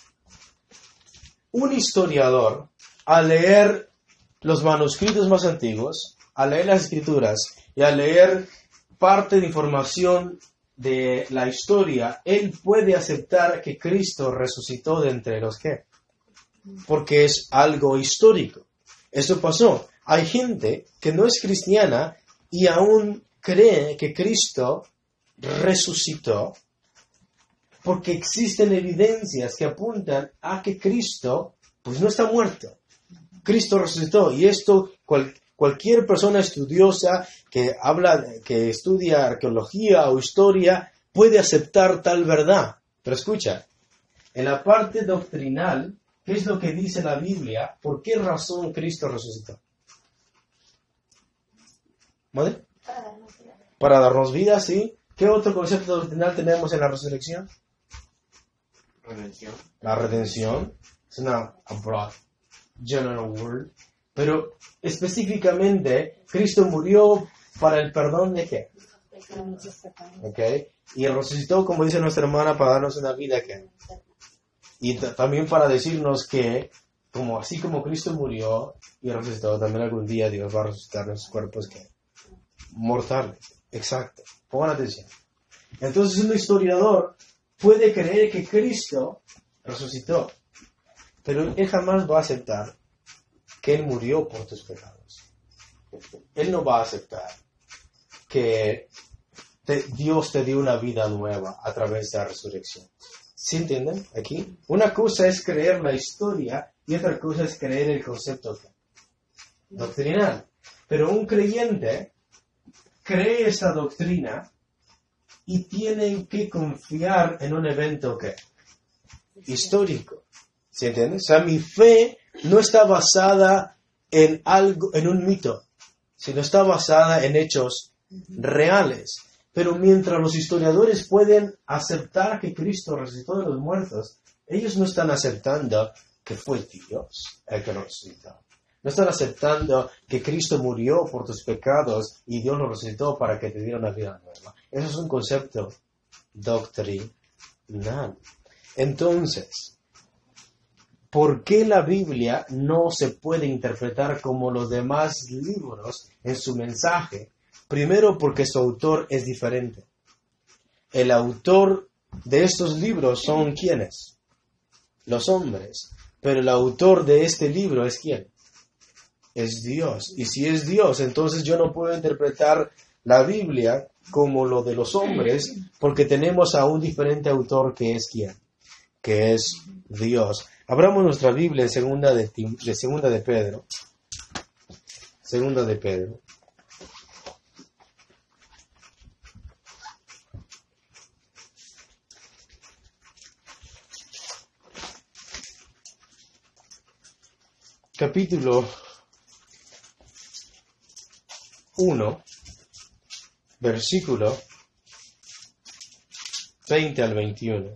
Un historiador, al leer los manuscritos más antiguos, al leer las escrituras y al leer parte de información de la historia, él puede aceptar que Cristo resucitó de entre los que, porque es algo histórico. Eso pasó. Hay gente que no es cristiana y aún cree que Cristo resucitó porque existen evidencias que apuntan a que Cristo pues no está muerto. Cristo resucitó y esto cual, cualquier persona estudiosa que habla, que estudia arqueología o historia puede aceptar tal verdad. Pero escucha, en la parte doctrinal, ¿qué es lo que dice la Biblia? ¿Por qué razón Cristo resucitó? ¿Vale? Para darnos vida, sí. ¿Qué otro concepto doctrinal tenemos en la resurrección? Redención. La redención. Es una a broad, general word. Pero específicamente, Cristo murió para el perdón de qué? ¿Okay? Y resucitó, como dice nuestra hermana, para darnos una vida que... Y t- también para decirnos que, como así como Cristo murió y resucitó, también algún día Dios va a resucitar nuestros cuerpos que mortales. Exacto. Pongan atención. Entonces un historiador puede creer que Cristo resucitó, pero él jamás va a aceptar que él murió por tus pecados. Él no va a aceptar que te, Dios te dio una vida nueva a través de la resurrección. ¿Sí entienden? Aquí, una cosa es creer la historia y otra cosa es creer el concepto doctrinal. Pero un creyente cree esa doctrina y tienen que confiar en un evento que histórico. ¿Sí entienden? O sea, mi fe no está basada en algo, en un mito, sino está basada en hechos reales. Pero mientras los historiadores pueden aceptar que Cristo resucitó de los muertos, ellos no están aceptando que fue Dios el que lo resucitó. No están aceptando que Cristo murió por tus pecados y Dios lo resucitó para que te diera una vida nueva. Eso es un concepto doctrinal. Entonces, ¿por qué la Biblia no se puede interpretar como los demás libros en su mensaje? Primero porque su autor es diferente. El autor de estos libros son ¿quiénes? Los hombres. Pero el autor de este libro es ¿quién? Es Dios. Y si es Dios, entonces yo no puedo interpretar la Biblia como lo de los hombres, porque tenemos a un diferente autor que es ¿quién? Que es Dios. Abramos nuestra Biblia en segunda de, de segunda de Pedro. Segunda de Pedro. Capítulo uno, versículo veinte al veintiuno.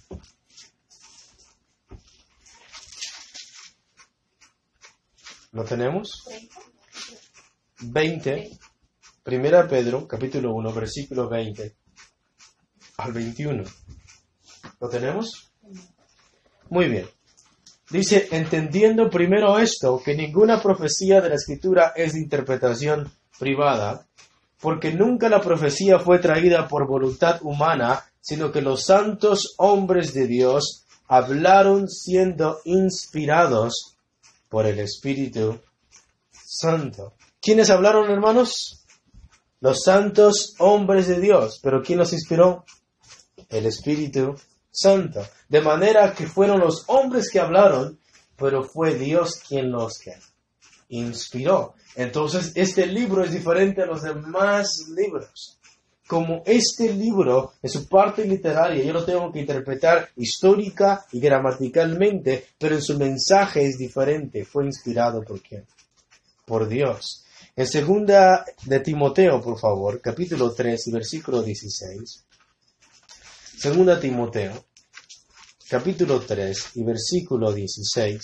¿Lo tenemos? veinte. Primera Pedro, capítulo uno, versículo veinte al veintiuno. ¿Lo tenemos? Muy bien. Dice, entendiendo primero esto, que ninguna profecía de la Escritura es de interpretación privada, porque nunca la profecía fue traída por voluntad humana, sino que los santos hombres de Dios hablaron siendo inspirados por el Espíritu Santo. ¿Quiénes hablaron, hermanos? Los santos hombres de Dios. ¿Pero quién los inspiró? El Espíritu Santo. De manera que fueron los hombres que hablaron, pero fue Dios quien los que inspiró. Entonces, este libro es diferente a los demás libros. Como este libro, en su parte literaria, yo lo tengo que interpretar histórica y gramaticalmente, pero en su mensaje es diferente. Fue inspirado por quién? Por Dios. En segunda de Timoteo, por favor, capítulo tres y versículo dieciséis. Segunda Timoteo, capítulo tres y versículo dieciséis.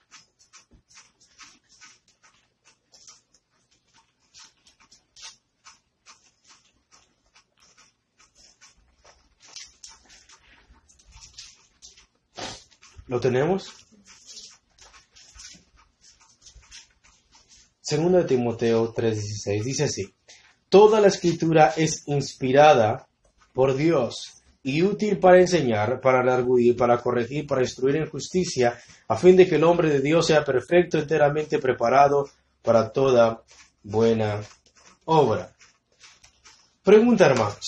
¿Lo tenemos? Segunda de Timoteo tres dieciséis dice así: toda la escritura es inspirada por Dios y útil para enseñar, para redarguir, para corregir, para instruir en justicia, a fin de que el hombre de Dios sea perfecto, enteramente preparado para toda buena obra. Pregunta, hermanos.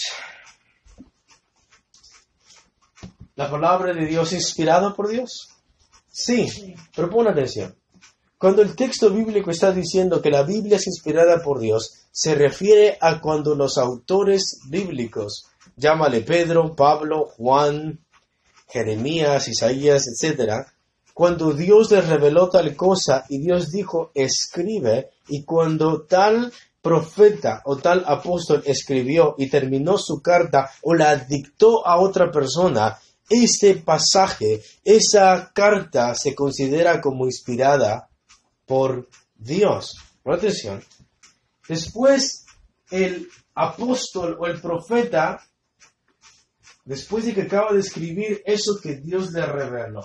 ¿La palabra de Dios es inspirada por Dios? Sí, sí, pero pon atención. Cuando el texto bíblico está diciendo que la Biblia es inspirada por Dios, se refiere a cuando los autores bíblicos, llámale Pedro, Pablo, Juan, Jeremías, Isaías, etcétera, cuando Dios les reveló tal cosa y Dios dijo, escribe, y cuando tal profeta o tal apóstol escribió y terminó su carta o la dictó a otra persona, ese pasaje, esa carta se considera como inspirada por Dios. Por atención. Después el apóstol o el profeta, después de que acaba de escribir eso que Dios le reveló,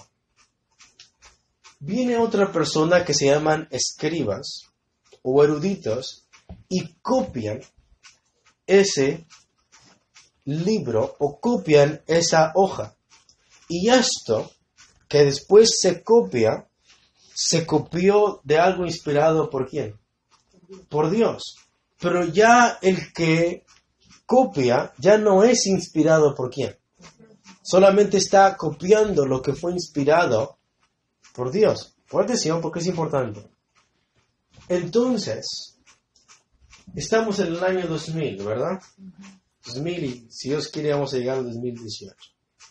viene otra persona que se llaman escribas o eruditos y copian ese libro o copian esa hoja. Y esto que después se copia, se copió de algo inspirado por quién? Por Dios. Pero ya el que copia ya no es inspirado por quién. Solamente está copiando lo que fue inspirado por Dios. Por atención, porque es importante. Entonces, estamos en el año dos mil, ¿verdad? dos mil y si Dios quiere vamos a llegar al dos mil dieciocho.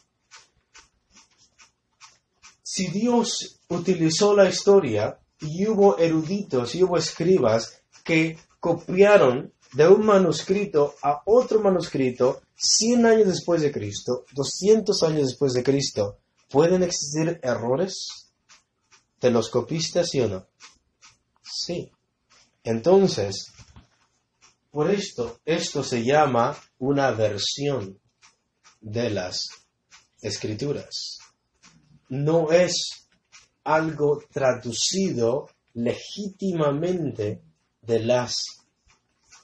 Si Dios utilizó la historia y hubo eruditos y hubo escribas que copiaron de un manuscrito a otro manuscrito cien años después de Cristo, doscientos años después de Cristo, ¿pueden existir errores de los copistas, sí o no? Sí. Entonces, por esto, esto se llama una versión de las Escrituras. No es algo traducido legítimamente de las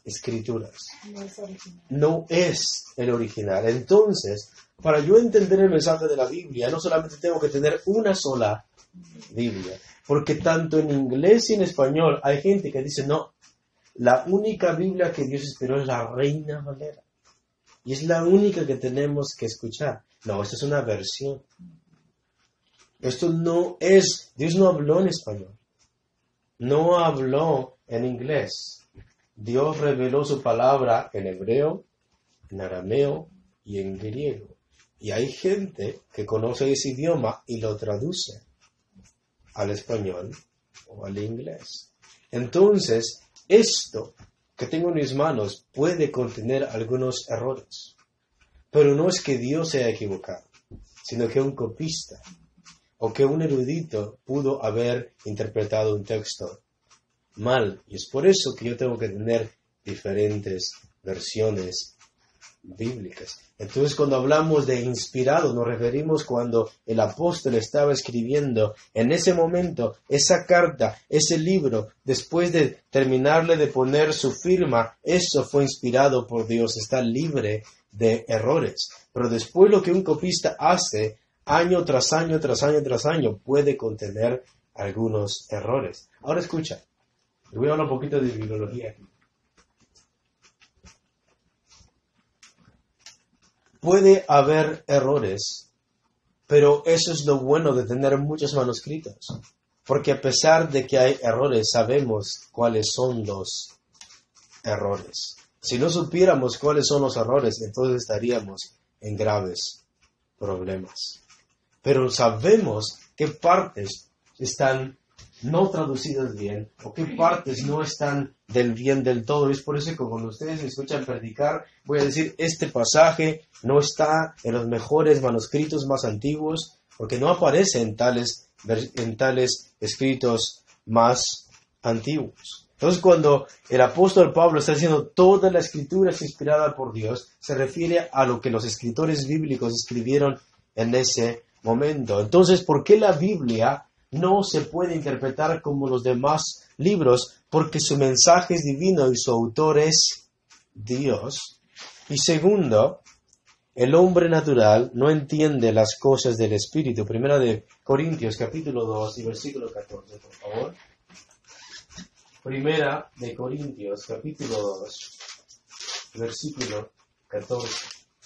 escrituras. No es original. No es el original. Entonces, para yo entender el mensaje de la Biblia, no solamente tengo que tener una sola Biblia, porque tanto en inglés y en español hay gente que dice, no, la única Biblia que Dios inspiró es la Reina Valera. Y es la única que tenemos que escuchar. No, esta es una versión. Esto no es, Dios no habló en español. No habló en inglés. Dios reveló su palabra en hebreo, en arameo y en griego. Y hay gente que conoce ese idioma y lo traduce al español o al inglés. Entonces, esto que tengo en mis manos puede contener algunos errores. Pero no es que Dios se haya equivocado, sino que un copista o que un erudito pudo haber interpretado un texto mal. Y es por eso que yo tengo que tener diferentes versiones bíblicas. Entonces, cuando hablamos de inspirado, nos referimos cuando el apóstol estaba escribiendo en ese momento esa carta, ese libro, después de terminarle de poner su firma, eso fue inspirado por Dios, está libre de errores. Pero después lo que un copista hace, año tras año, tras año, tras año, puede contener algunos errores. Ahora escucha, le voy a hablar un poquito de bibliología aquí. Puede haber errores, pero eso es lo bueno de tener muchos manuscritos, porque a pesar de que hay errores, sabemos cuáles son los errores. Si no supiéramos cuáles son los errores, entonces estaríamos en graves problemas. Pero sabemos qué partes están no traducidas bien o qué partes no están del bien del todo. Es por eso que cuando ustedes me escuchan predicar, voy a decir, este pasaje no está en los mejores manuscritos más antiguos, porque no aparece en tales, en tales escritos más antiguos. Entonces, cuando el apóstol Pablo está diciendo toda la escritura es inspirada por Dios, se refiere a lo que los escritores bíblicos escribieron en ese momento. Entonces, ¿por qué la Biblia no se puede interpretar como los demás libros? Porque su mensaje es divino y su autor es Dios. Y segundo, el hombre natural no entiende las cosas del Espíritu. Primera de Corintios, capítulo dos y versículo catorce, por favor. Primera de Corintios, capítulo dos, versículo catorce.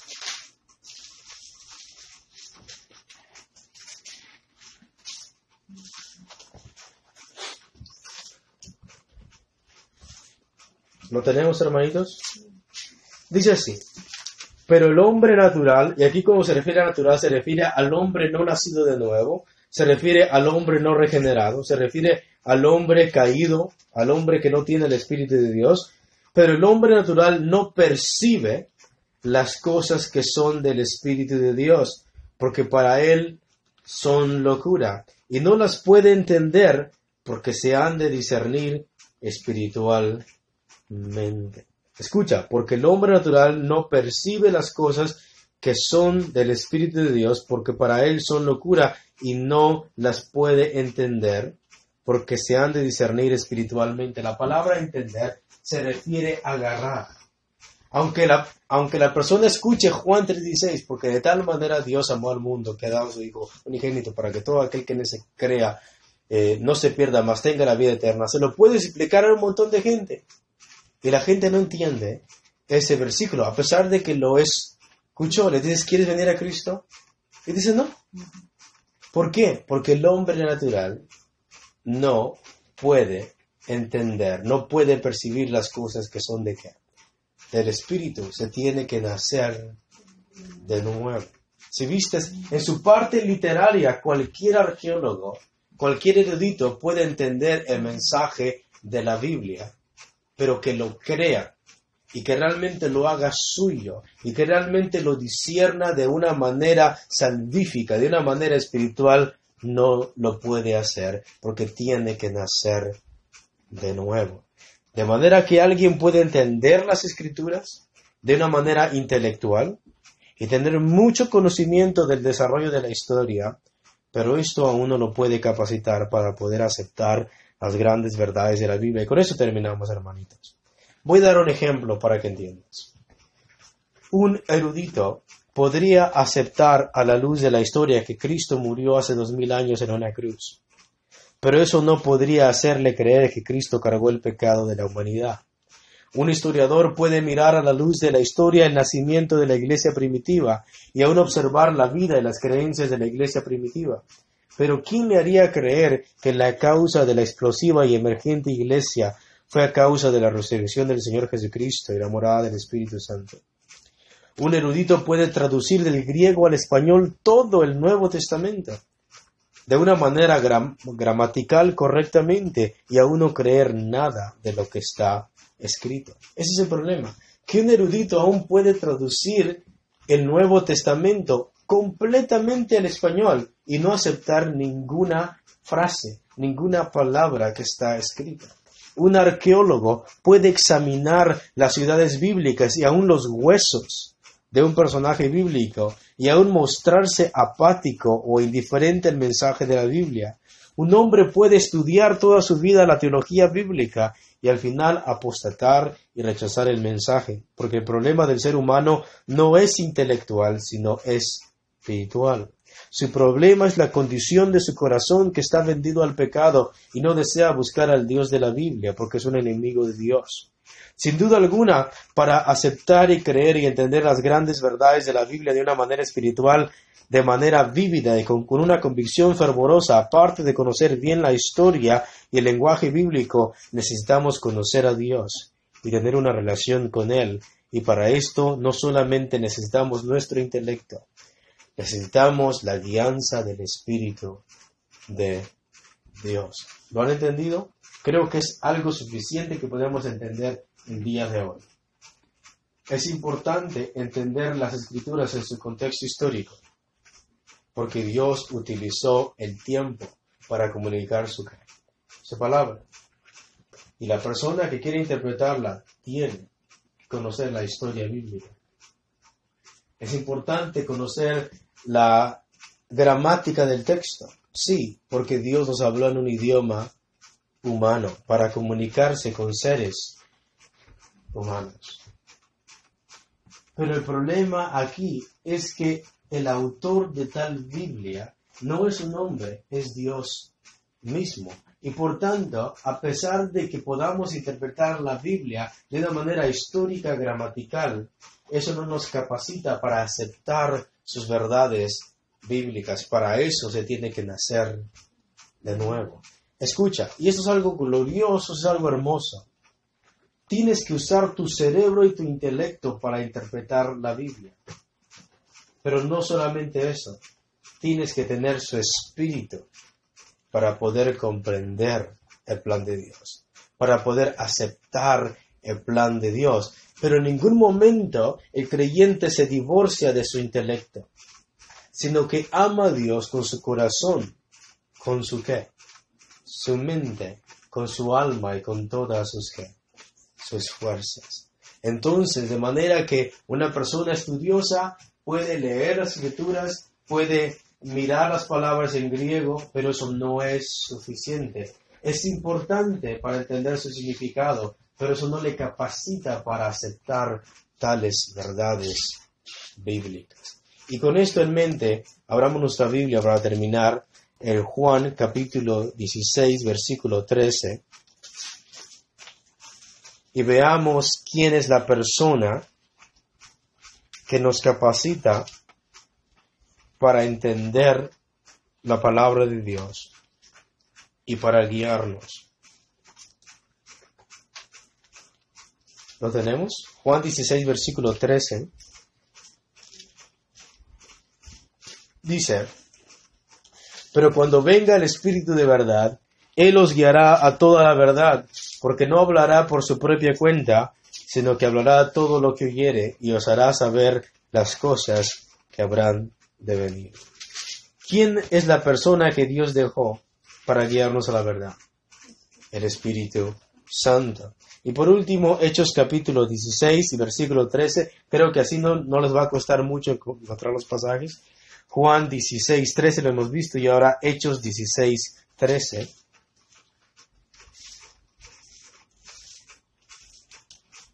¿Lo tenemos, hermanitos? Dice así, pero el hombre natural, y aquí como se refiere a natural, se refiere al hombre no nacido de nuevo, se refiere al hombre no regenerado, se refiere al hombre caído, al hombre que no tiene el Espíritu de Dios, pero el hombre natural no percibe las cosas que son del Espíritu de Dios, porque para él son locura, y no las puede entender porque se han de discernir espiritualmente. Escucha, porque el hombre natural no percibe las cosas que son del Espíritu de Dios, porque para él son locura y no las puede entender, porque se han de discernir espiritualmente. La palabra entender se refiere a agarrar. Aunque la, aunque la persona escuche Juan tres dieciséis, porque de tal manera Dios amó al mundo que ha dado a su Hijo unigénito para que todo aquel que en él se crea eh, no se pierda, mas tenga la vida eterna. Se lo puede explicar a un montón de gente. Y la gente no entiende ese versículo, a pesar de que lo escuchó. Le dices, ¿quieres venir a Cristo? Y dice, no. ¿Por qué? Porque el hombre natural no puede entender, no puede percibir las cosas que son de qué. Del Espíritu. Se tiene que nacer de nuevo. Si vistes, en su parte literaria, cualquier arqueólogo, cualquier erudito puede entender el mensaje de la Biblia, pero que lo crea y que realmente lo haga suyo y que realmente lo discierna de una manera salvífica, de una manera espiritual, no lo puede hacer porque tiene que nacer de nuevo. De manera que alguien puede entender las Escrituras de una manera intelectual y tener mucho conocimiento del desarrollo de la historia, pero esto aún no lo puede capacitar para poder aceptar las grandes verdades de la Biblia. Y con eso terminamos, hermanitos. Voy a dar un ejemplo para que entiendas. Un erudito podría aceptar a la luz de la historia que Cristo murió hace dos mil años en una cruz, pero eso no podría hacerle creer que Cristo cargó el pecado de la humanidad. Un historiador puede mirar a la luz de la historia el nacimiento de la iglesia primitiva y aún observar la vida y las creencias de la iglesia primitiva. Pero ¿quién le haría creer que la causa de la explosiva y emergente iglesia fue a causa de la resurrección del Señor Jesucristo y la morada del Espíritu Santo? Un erudito puede traducir del griego al español todo el Nuevo Testamento de una manera gram- gramatical correctamente y aún no creer nada de lo que está escrito. Ese es el problema, que un erudito aún puede traducir el Nuevo Testamento completamente al español y no aceptar ninguna frase, ninguna palabra que está escrita. Un arqueólogo puede examinar las ciudades bíblicas y aún los huesos de un personaje bíblico y aún mostrarse apático o indiferente al mensaje de la Biblia. Un hombre puede estudiar toda su vida la teología bíblica y al final apostatar y rechazar el mensaje, porque el problema del ser humano no es intelectual, sino es espiritual. Su problema es la condición de su corazón que está vendido al pecado y no desea buscar al Dios de la Biblia, porque es un enemigo de Dios. Sin duda alguna, para aceptar y creer y entender las grandes verdades de la Biblia de una manera espiritual, de manera vívida y con, con una convicción fervorosa, aparte de conocer bien la historia y el lenguaje bíblico, necesitamos conocer a Dios y tener una relación con Él. Y para esto no solamente necesitamos nuestro intelecto, necesitamos la guianza del Espíritu de Dios. ¿Lo han entendido? Creo que es algo suficiente que podemos entender el día de hoy. Es importante entender las Escrituras en su contexto histórico, porque Dios utilizó el tiempo para comunicar su, su palabra. Y la persona que quiere interpretarla tiene que conocer la historia bíblica. Es importante conocer la gramática del texto. Sí, porque Dios nos habló en un idioma humano para comunicarse con seres humanos. Pero el problema aquí es que el autor de tal Biblia no es un hombre, es Dios mismo. Y por tanto, a pesar de que podamos interpretar la Biblia de una manera histórica, gramatical, eso no nos capacita para aceptar sus verdades bíblicas. Para eso se tiene que nacer de nuevo. Escucha, y esto es algo glorioso, es algo hermoso. Tienes que usar tu cerebro y tu intelecto para interpretar la Biblia. Pero no solamente eso, tienes que tener su espíritu para poder comprender el plan de Dios, para poder aceptar el plan de Dios. Pero en ningún momento el creyente se divorcia de su intelecto, sino que ama a Dios con su corazón, con su qué, su mente, con su alma y con todas sus qué, sus fuerzas. Entonces, de manera que una persona estudiosa puede leer las Escrituras, puede mirar las palabras en griego, pero eso no es suficiente. Es importante para entender su significado, pero eso no le capacita para aceptar tales verdades bíblicas. Y con esto en mente, abramos nuestra Biblia para terminar en Juan capítulo dieciséis, versículo trece, y veamos quién es la persona que nos capacita para entender la palabra de Dios y para guiarnos. ¿Lo tenemos? Juan dieciséis, versículo trece. Dice: pero cuando venga el Espíritu de verdad, Él os guiará a toda la verdad, porque no hablará por su propia cuenta, sino que hablará todo lo que oyere y os hará saber las cosas que habrán de venir. ¿Quién es la persona que Dios dejó para guiarnos a la verdad? El Espíritu Santo. Y por último, Hechos capítulo dieciséis y versículo trece. Creo que así no, no les va a costar mucho encontrar los pasajes. Juan dieciséis, trece lo hemos visto y ahora Hechos dieciséis, trece.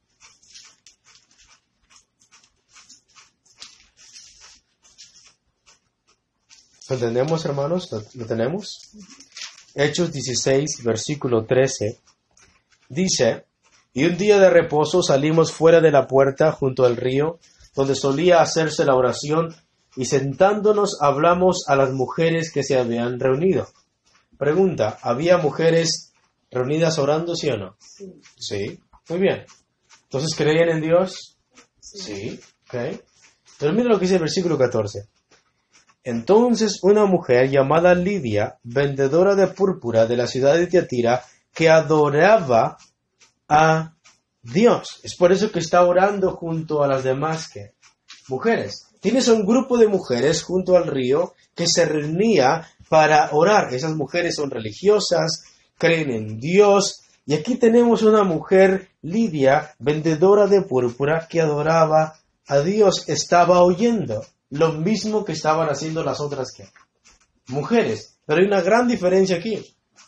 ¿Lo entendemos, hermanos? ¿Lo, lo tenemos? Hechos dieciséis, versículo trece, dice, y un día de reposo salimos fuera de la puerta junto al río, donde solía hacerse la oración, y sentándonos hablamos a las mujeres que se habían reunido. Pregunta, ¿había mujeres reunidas orando, sí o no? Sí. Sí, muy bien. Entonces, ¿creían en Dios? Sí, ok. Pero mira lo que dice el versículo catorce. Entonces una mujer llamada Lidia, vendedora de púrpura de la ciudad de Tiatira, que adoraba a Dios. Es por eso que está orando junto a las demás que mujeres. Tienes un grupo de mujeres junto al río que se reunía para orar. Esas mujeres son religiosas, creen en Dios. Y aquí tenemos una mujer, Lidia, vendedora de púrpura, que adoraba a Dios. Estaba oyendo lo mismo que estaban haciendo las otras que mujeres. Pero hay una gran diferencia aquí.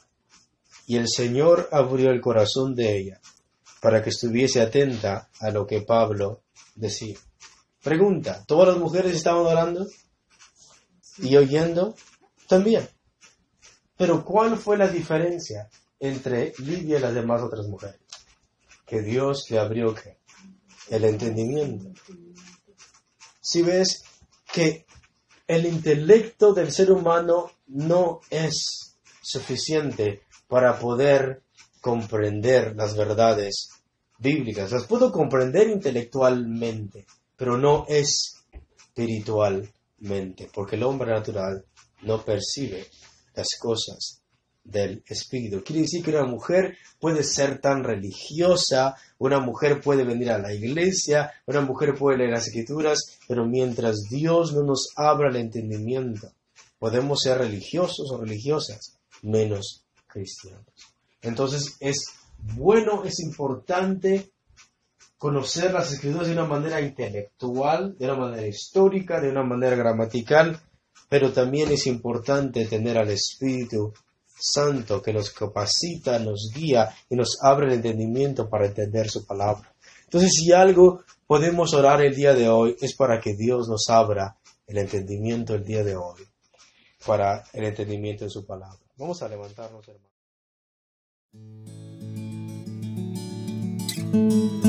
Y el Señor abrió el corazón de ella para que estuviese atenta a lo que Pablo decía. Pregunta, ¿todas las mujeres estaban orando y oyendo? También. Pero ¿cuál fue la diferencia entre Lidia y las demás otras mujeres? Que Dios le abrió ¿qué? El entendimiento. Si ves que el intelecto del ser humano no es suficiente para poder comprender las verdades bíblicas. Las puedo comprender intelectualmente, pero no espiritualmente, porque el hombre natural no percibe las cosas del espíritu. Quiere decir que una mujer puede ser tan religiosa, una mujer puede venir a la iglesia, una mujer puede leer las escrituras, pero mientras Dios no nos abra el entendimiento, podemos ser religiosos o religiosas, menos cristianos. Entonces es bueno, es importante conocer las escrituras de una manera intelectual, de una manera histórica, de una manera gramatical, pero también es importante tener al Espíritu Santo que nos capacita, nos guía y nos abre el entendimiento para entender su palabra. Entonces, si algo podemos orar el día de hoy es para que Dios nos abra el entendimiento el día de hoy, para el entendimiento de su palabra. Vamos a levantarnos, hermanos.